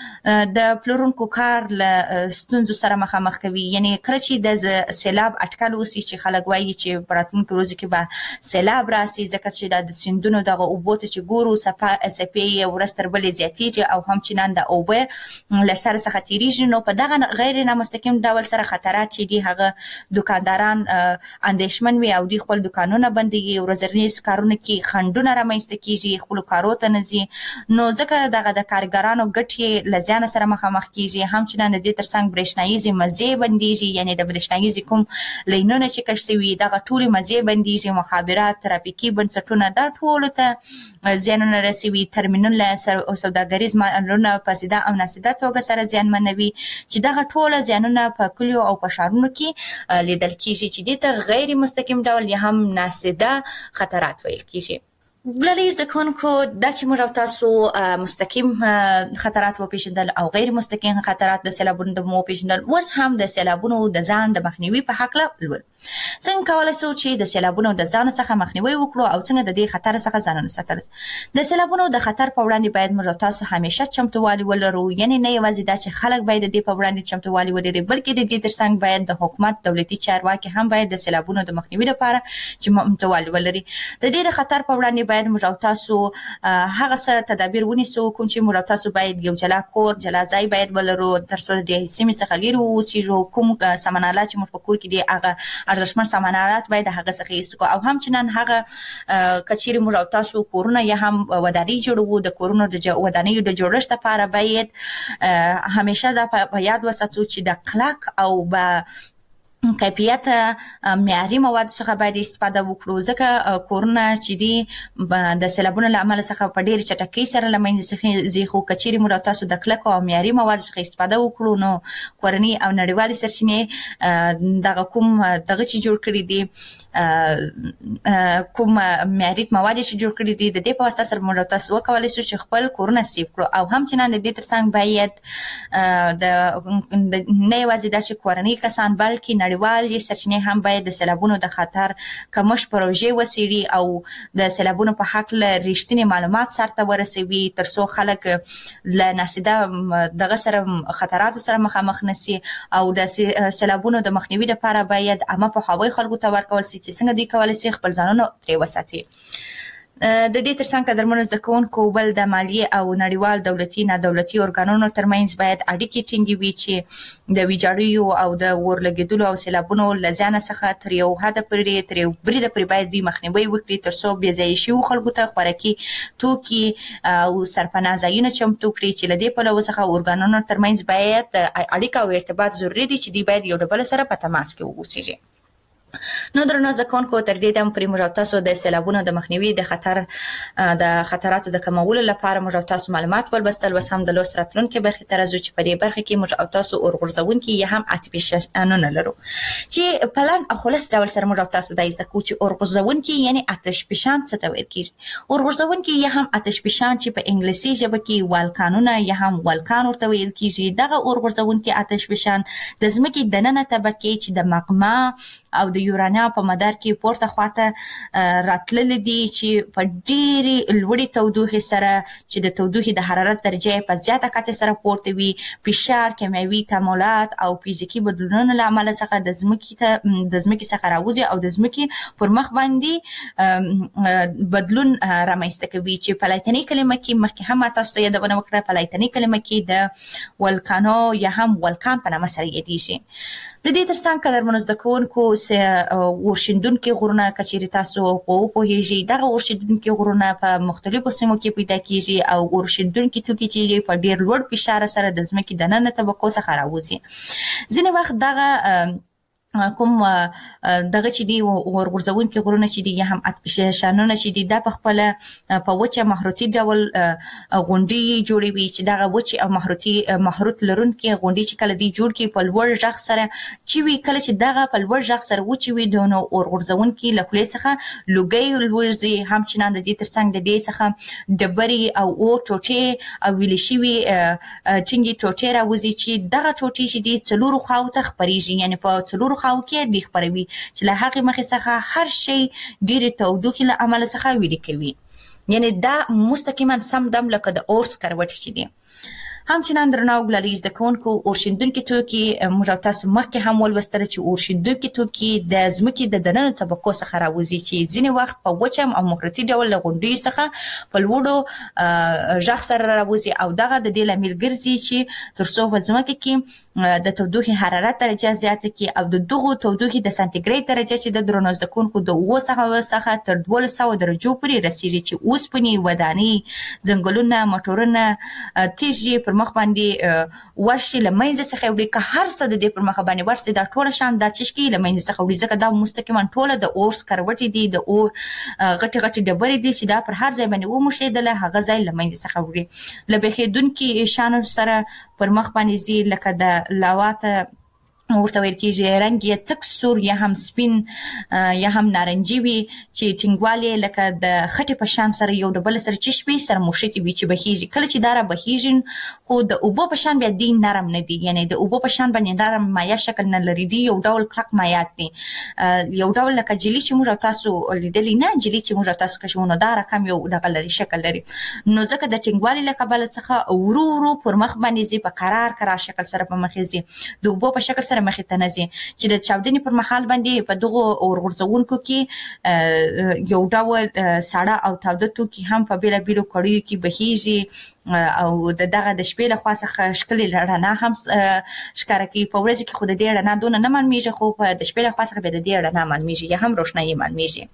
د پلورونکو کار له ستونزو سره مخامخ کوي، یعنی کله چې د سیلاب اټکل وسی چې خلک وایي چې په راتلونکو ورځو کې به سیلاب راسي، ځکه چې د سیندونو دغه اوبو ته چې ګورو څپې یې ورځ تر بلې زیاتېږي او همچنان د اوبه له سر څخه تېرېږي. نو په دغه غیر نامستقیم ډول سره خطرات چې دي هغه دکانداران اندېښمن وي او دوی خپل دکانونه بندوي، ورځنیز کارونه کې خنډونه رامنځته کېږي، خپلو کارو ته نه ځي. نو ځکه دغه د کارګرانو ګټې له زیان سره مخامخ کېږي. همچنان د دې ترڅنګ برېښنایي مزې بندېږي، یعنی د برېښنایي کوم لینونه چې کش شوي دغه ټولې مزې بندېږي، مخابرات، ترافیکي بنسټونه دا ټولو ته زیانونه رسوي، ترمینلونه، سوداګریز مالونه په سیده او ناسیده توګه سره زیانمنوي چې دغه ټوله زیانونه په کلیو او په ښارونو کې لیدل کېږي چې دې ته غیر مستقیم ډول یا هم ناسیده خطرات ویل کېږي. ګلالي زده کوونکو دا چې موږ او تاسو مستقیم خطرات وپېژندل او غیر مستقیم خطرات د سیلابونو د وپېژندل، اوس هم د سیلابونو د ځان د مخنیوي په هکله ولولو. څنګه کولی شو چې د سیلابونو د ځان څخه مخنیوي وکړو او څنګه د دې خطر څخه ځانونه ساتل. د سیلابونو د خطر په وړاندې باید موږ او تاسو همیشه چمتووالی ولرو، یعنی نه یوازې دا چې خلک باید د دې په وړاندې چمتووالی ولري، بلکې د دې ترڅنګ باید د حکومت دولتي چارواکي هم باید د سیلابونو د مخنیوي لپاره چمتووالی ولري. د دې د خطر په وړاندې باید موږ او تاسو هغه څه تدابیر ونیسو کوم چې موږ او تاسو باید یو جلا کور، جلا ځای باید ولرو تر څو د سیمې څخه لرې واوسېږو. کوم سامانالات چې موږ په کور کې دي هغه ارزښتمن سامانالات باید هغه څخه ایست کړو، او همچنان هغه کچېرې موږ او تاسو کورونه یا هم ودانۍ جوړوو، د کورونو د ودانیو د جوړښت لپاره باید همیشه دا په یاد وساتو چې د کلک او به کیفیت معیاري مواد څخه باید استفاده وکړو، ځکه کورونه چې دي د سیلابونو له امله څخه په ډېرې چټکۍ سره له منځه ځي. خو که چېرې موږ او تاسو د کلکو او معیاري موادو څخه استفاده وکړو نو کورني او نړیوالې سرچینې دغه کوم دغه چې جوړ کړي دي، کوم معیاري مواد چې جوړ کړي دي، د دې په واسطه سره موږ او تاسو وکولی شو چې خپل کورونه سیف کړو. او همچنان د دې ترڅنګ باید نه یوازې دا چې کورني کسان بلکې نړیوال سرچینې هم باید د سیلابونو د خطر کمښت پروژې وڅېړي او د سیلابونو په هکله رښتینې معلومات سرته ورسوي تر څو خلک له ناسیده دغه سره خطراتو سره مخامخ نشي. او د سیلابونو د مخنیوي لپاره باید عامه پوهاوی خلکو ته ورکول شي چې څنګه دوی کولی شي خپل ځانونه ترې وساتي. د دې ترڅنګ قدرمنو زده کوونکو بل د مالیې او نړیوال دولتي نادولتي ارګانونو ترمنځ باید اړیکې ټینګې وي چې د ویجاړیو او د اورلګېدلو او سیلابونو له زیانه څخه تر یو حده پورې تر یو بریده پورې باید دوی مخنیوی وکړي تر څو بې ځایه شویو خلکو ته خوراکي توکي او سرپناه ځایونه چمتو کړي چې له دې پلوه څخه ارګانونو ترمنځ باید اړیکه او ارتباط ضروري دي چې دوی باید یو له بل سره په تماس کې واوسېږي. نو درنو زده کوونکو تر دې دم پرې موږ او تاسو د سیلابونو د مخنیوي د خطراتو د کمولو لپاره موږ او تاسو معلومات ولوستل. اوس هم د لوست راتلونکي برخې ته راځو چې په دې برخه کې موږ او تاسو اورغورځونکي یا هم عاطفي شنونه لرو چې په لاندې او خلاص ډول سره موږ او تاسو د زده کوو چې اورغورځونکي یعنی آتش فشان څه ته ویل کېږي. اورغورځونکي یا هم آتش فشان چې په انګلیسي ژبه کې والکانونه یا هم والکان ورته ویل کېږي، دغه اورغورځونکي آتش فشان د ځمکې دننه طبقې چې د ماګما او د یورانیا په مدار کې پورته خواته راتلل دي چې په ډېرې لوړې تودوخې سره چې د تودوخې د حرارت درجه په زیاته کچه سره پورته وي، فشار، کیمیاوي تعاملات او فزیکي بدلونونو له امله څخه د ځمکې څخه راوځي او د ځمکې پر مخ باندې بدلون رامنځته کوي چې په لاتیني کلمه کې مخکې هم تاسو ته یادونه وکړه، په لاتیني کلمه کې د ولکانو یا هم ولکان په نامه سره یادیږي. د دې ترڅنګ قدرمنو زده کوونکو ورشندونکي غرونه که چیرې تاسو وپوهیږئ، دغه ورشندونکي غرونه په مختلفو سیمو کې پیدا کیږي او ورشندونکي توکي چې په ډېر لوړ فشار سره د ځمکې دننه طبقو څخه راوځي. ځینې وخت دغه کوم دغه چې دی ورغورځونکي غرونه چې دي یا هم اتشانونه چې دي دا په خپل په وچه محروتي ډول غونډې جوړوي چې دغه وچه او محروت لرونکي غونډې چې کله دی جوړ کی په لوړ غږ سره چې وی کله چې دغه په لوړ غږ سره وچی وي نو ورغورځونکي له خولې څخه لوګي لوړځي، هم چې د دې ترڅنګ د دې څخه ډبري او اور ټوټې او ویل شوي چنګي ټوټې راوځي چې دغه ټوټې چې دي څلورو خواو ته خپریږي، یعنی په څلورو خواو کې دی خبروي چې له هغې مخې څخه هر شی ډېرې تودوخې له امله څخه ویلې کوي، یعنی دا مستقیما سم دم لکه د اور سکروټ چې دی. همچنان درنو ګلالي زده کوونکو اورشیندونکي توکي موږ تاسو مخکې هم ولوستل چې اورشیندونکي توکي د ځمکې د دننه طبقو څخه راوځي چې ځینې وخت په وچه او مخروطي ډول له غونډیو څخه په لوړو غږ سره راوځي او دغه د دې لامل ګرځي چې تر څو په ځمکه کې د تودوخې حرارت درجه زیاته کړي او د دغو تودوخې د سانتیګریډ درجه چې د درنو زده کوونکو د 9 څخه تر 1200 درجو پورې رسیږي چې اوسپنې، ودانۍ، ځنګلونه، موټرونه، تیږې پر مخ باندې ورشي له منځه څخه وړي که هر څه د دې پر مخ باندې ورسي دا ټوله شان دا چشکي له منځه څخه وړي ځکه دا مستقیما ټوله د اور سکروټې دي، د اور غټي غټي ډبرې دي چې دا پر هر ځای باندې وموښېدله هغه ځای له منځه څخه وړي. له بهېدونکي شانو سره پر مخ باندې ځي لکه د لاواته ورته ویل کېږي رنګ یې تک سور یا هم سپین یا هم نارنجي وي چې ټینګوالی لکه د خټې په شان سره یو ډبل سره چش وي سره موښتي وي چې بهیږي. کله چې دا را بهیږي خو د اوبو په شان بیا دی نرم نه دي، یعنی د اوبو په شان باندې نرم مایع شکل نه لري، دی یو ډول کلک مایعات دي، یو ډول لکه جلی چې موږ تاسو لیدلی نه، جلی چې موږ تاسو کښونه دا رقم یو دغه لري شکل لري، نو ځکه د ټینګوالي له کبله څخه ورو ورو پر مخ باندې ځي په قرار شکل سره په مخ ځي، د اوبو په شکل سره مخې ته نه ځي چې د چاودنې پر مهال باندې په دغو اورغورځونکو کې یو ډول ساړه او تاوده توکي هم په بېلابېلو کړیو کې بهیږي او دغه د شپې له خوا څخه ښکلې رڼا هم ښکاره کوي. په ورځ کې خو د دې رڼا دونه نه معلومېږي خو په د شپې له خوا څخه بیا د دې رڼا معلومېږي یا هم روښنایي معلومېږي.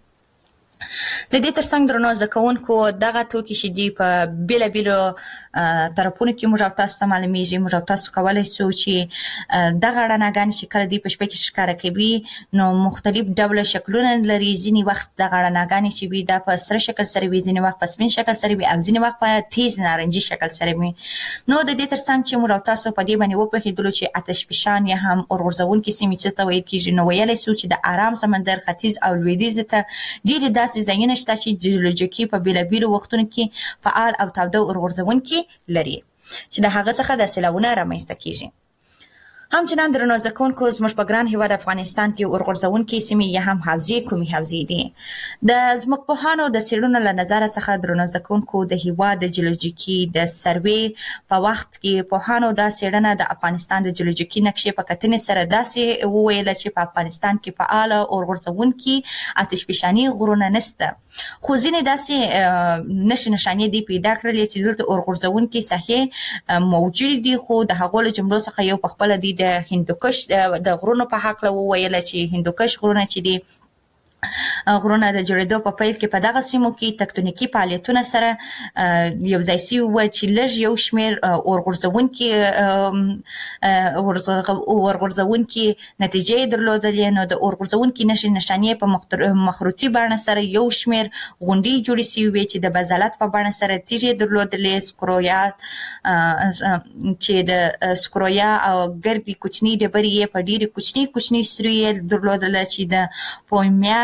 د دې ترڅنګ درنو زده کوونکو دغه توکي چې دي په بېلابېلو طرفونو کې موږ تاسو ته معلومېږي، موږ تاسو کولی سو چې دغه رڼاګانې چې کله دوی په شپه کې ښکاره کوي نو مختلف ډوله شکلونه لري. ځینې وخت دغه رڼاګانې چې وي دا په سره شکل سره وي، ځینې وخت په سپین شکل سره وي او ځینې وخت په تیز نارنجي شکل سره وي. نو د دې ترڅنګ چې موږ تاسو په دې باندې وپوهېدلو چې اتشفشان یا هم اورغورځونکي سیمې څه ته ویل کېږي، نو ویلی سو چې د ارام سمندر ختیځ او لویدیځ ته ډېرې داسې ځایونه شته چې جیولوژیکي په بېلابېلو وختونو کې فعال او تاوده اورغورځونکي لري چې د هغه څخه د سیلاوونه رامنځته کېږي. همچنان درنو زده کوونکو زموږ په ګران هېواد افغانستان کې اورغورځونکي سیمې یا هم حوزې کومې حوزې دي؟ د ځمکپوهانو د څېړنو له نظره څخه درنو زده کوونکو د هېواد د جیولوژیکي د سروې په وخت کې پوهانو دا څېړنه د افغانستان د جیولوژیکي نقشې په کتنې سره داسې وویله چې په افغانستان کې فعاله اورغورځونکي اتشفشاني غرونه نشته، خو ځینې داسې نښې نښانې دي پیدا کړلې چې دلته اورغورځونکي ساحې موجودې دي، خو د هغو له جملو څخه یو پخپله دي د هندوکش د غرونو په هکله وویله چې هندوکش غرونه چې دي غرونه د جوړېدو په پیل کې په دغه سیمو کې تکتونیکي فعالیتونه سره یو ځای سوي وو چې لږ یو شمېر اورغورځونکي نتیجې یې درلودلې. نو د اورغورځونکي نښې نښانې په مخروطي بڼه سره یو شمېر غونډې جوړې سوي وې چې د بزالت په بڼه سره تیږې یې درلودلې، سکرویات چې د سکرویا او ګردې کوچنۍ ډبرې یې په ډېرې کوچنۍ سوري یې درلودله چې د پویمیاس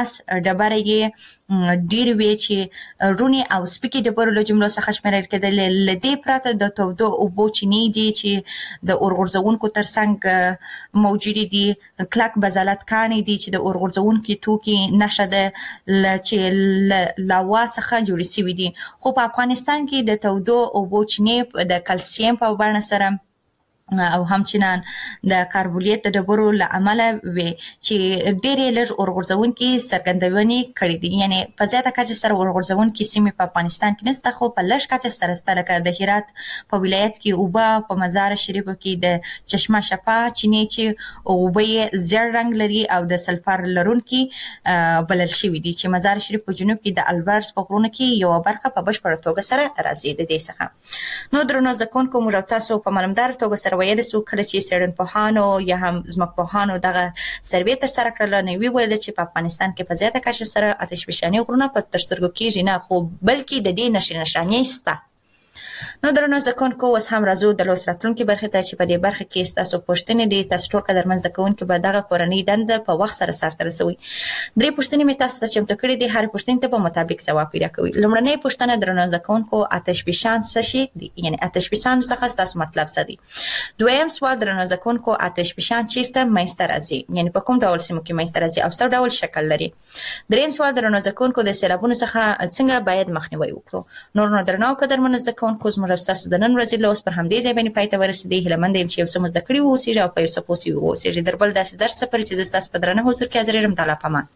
ګاز ډبره یې ډیر وی چې رونی او سپیکي ډبرو له جملو څخه شمیرل کېدل. لدې پرته د تودو اوبو چینی دي چې د اورغورځونکو ترڅنګ موجود دي، کلک بزالت کانی دي چې د اورغورځونکو توکي نشه ده چې لاوا څخه جوړ شوی دي. خو په افغانستان کې د تودو اوبو چینی د کلسیم په بڼه سره او همچنان د کاربولیت د ډبرو له امله وي چې ډېرې لږ اورغورځونکي څرګندونې کړې دي. یعنی په زیاته کچه سره اورغورځونکي سیمې په افغانستان کې نشته، خو په لږ کچه سره شته، لکه د هرات په ولایت کې اوبه، په مزار شریف کې د چشمه شفا چینې چې اوبه یې زیړ رنګ لري او د سلفر لرونکي بلل شوي دي، چې مزار شریف په جنوب کې د البرز په غرونو کې یو برخه په بشپړه توګه سره راځي د دې څخه. نو درنو زده کوونکو، موږ تاسو په معلومدار توګه سره ویل سو کله چې څېړنپوهانو یا هم ځمکپوهانو دغه سروې ترسره کړله، نو ویل چې په افغانستان کې په زیاته کچه سره آتشفشاني غرونه په تر سترګو کېږي نه، خو بلکې د دې نښې نښانې شته. نو درنو زده کوونکو، اوس هم راځو د لوست راتلونکي برخې ته چې په دې برخه کې ستاسو پوښتنې دي. تاسو ټول قدرمن زده کوونکي به دغه کورنۍ دنده په وخت سره سرته رسوئ. 3 پوښتنې مې تاسو ته چمتو کړې دي، هر پوښتنې ته په مطابق ځواب پیدا کوئ. لومړنۍ پوښتنه درنو زده کوونکو، آتشفشان څه شی دي؟ یعنی آتشفشان څخه تاسو مطلب څه دی؟ دویم سوال درنو زده کوونکو، آتشفشان چیرته منځته راځي؟ یعنی په کوم ډول سیمو کې منځته راځي او څه ډول شکل لري؟ دریم سوال درنو زده کوونکو، د سیلابونو څخه څنګه باید مخنیوي وکړو؟ نور نو درنو قدرمن زده کوونکو، زموږ تاسو د نن ورځې له اوس پر همدې ځای باندې پای ته ورسېدی. هیله مند یم چې یو څه مو زده کړي واوسېږي او په یو څه پوه واوسېږي. در بل داسې درس ته پورې چې زه ستاسو په درنه حضور کې حاضر یم. تعالی پامان.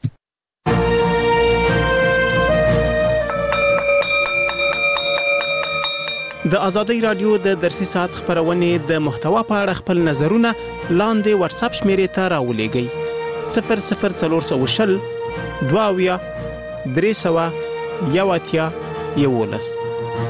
د ازادۍ رادیو د درسي ساعت خبرونې د محتوا په اړه خپل نظرونه لاندې واتساپ شمیرې ته راولېږئ: 00420 22 300 11 11.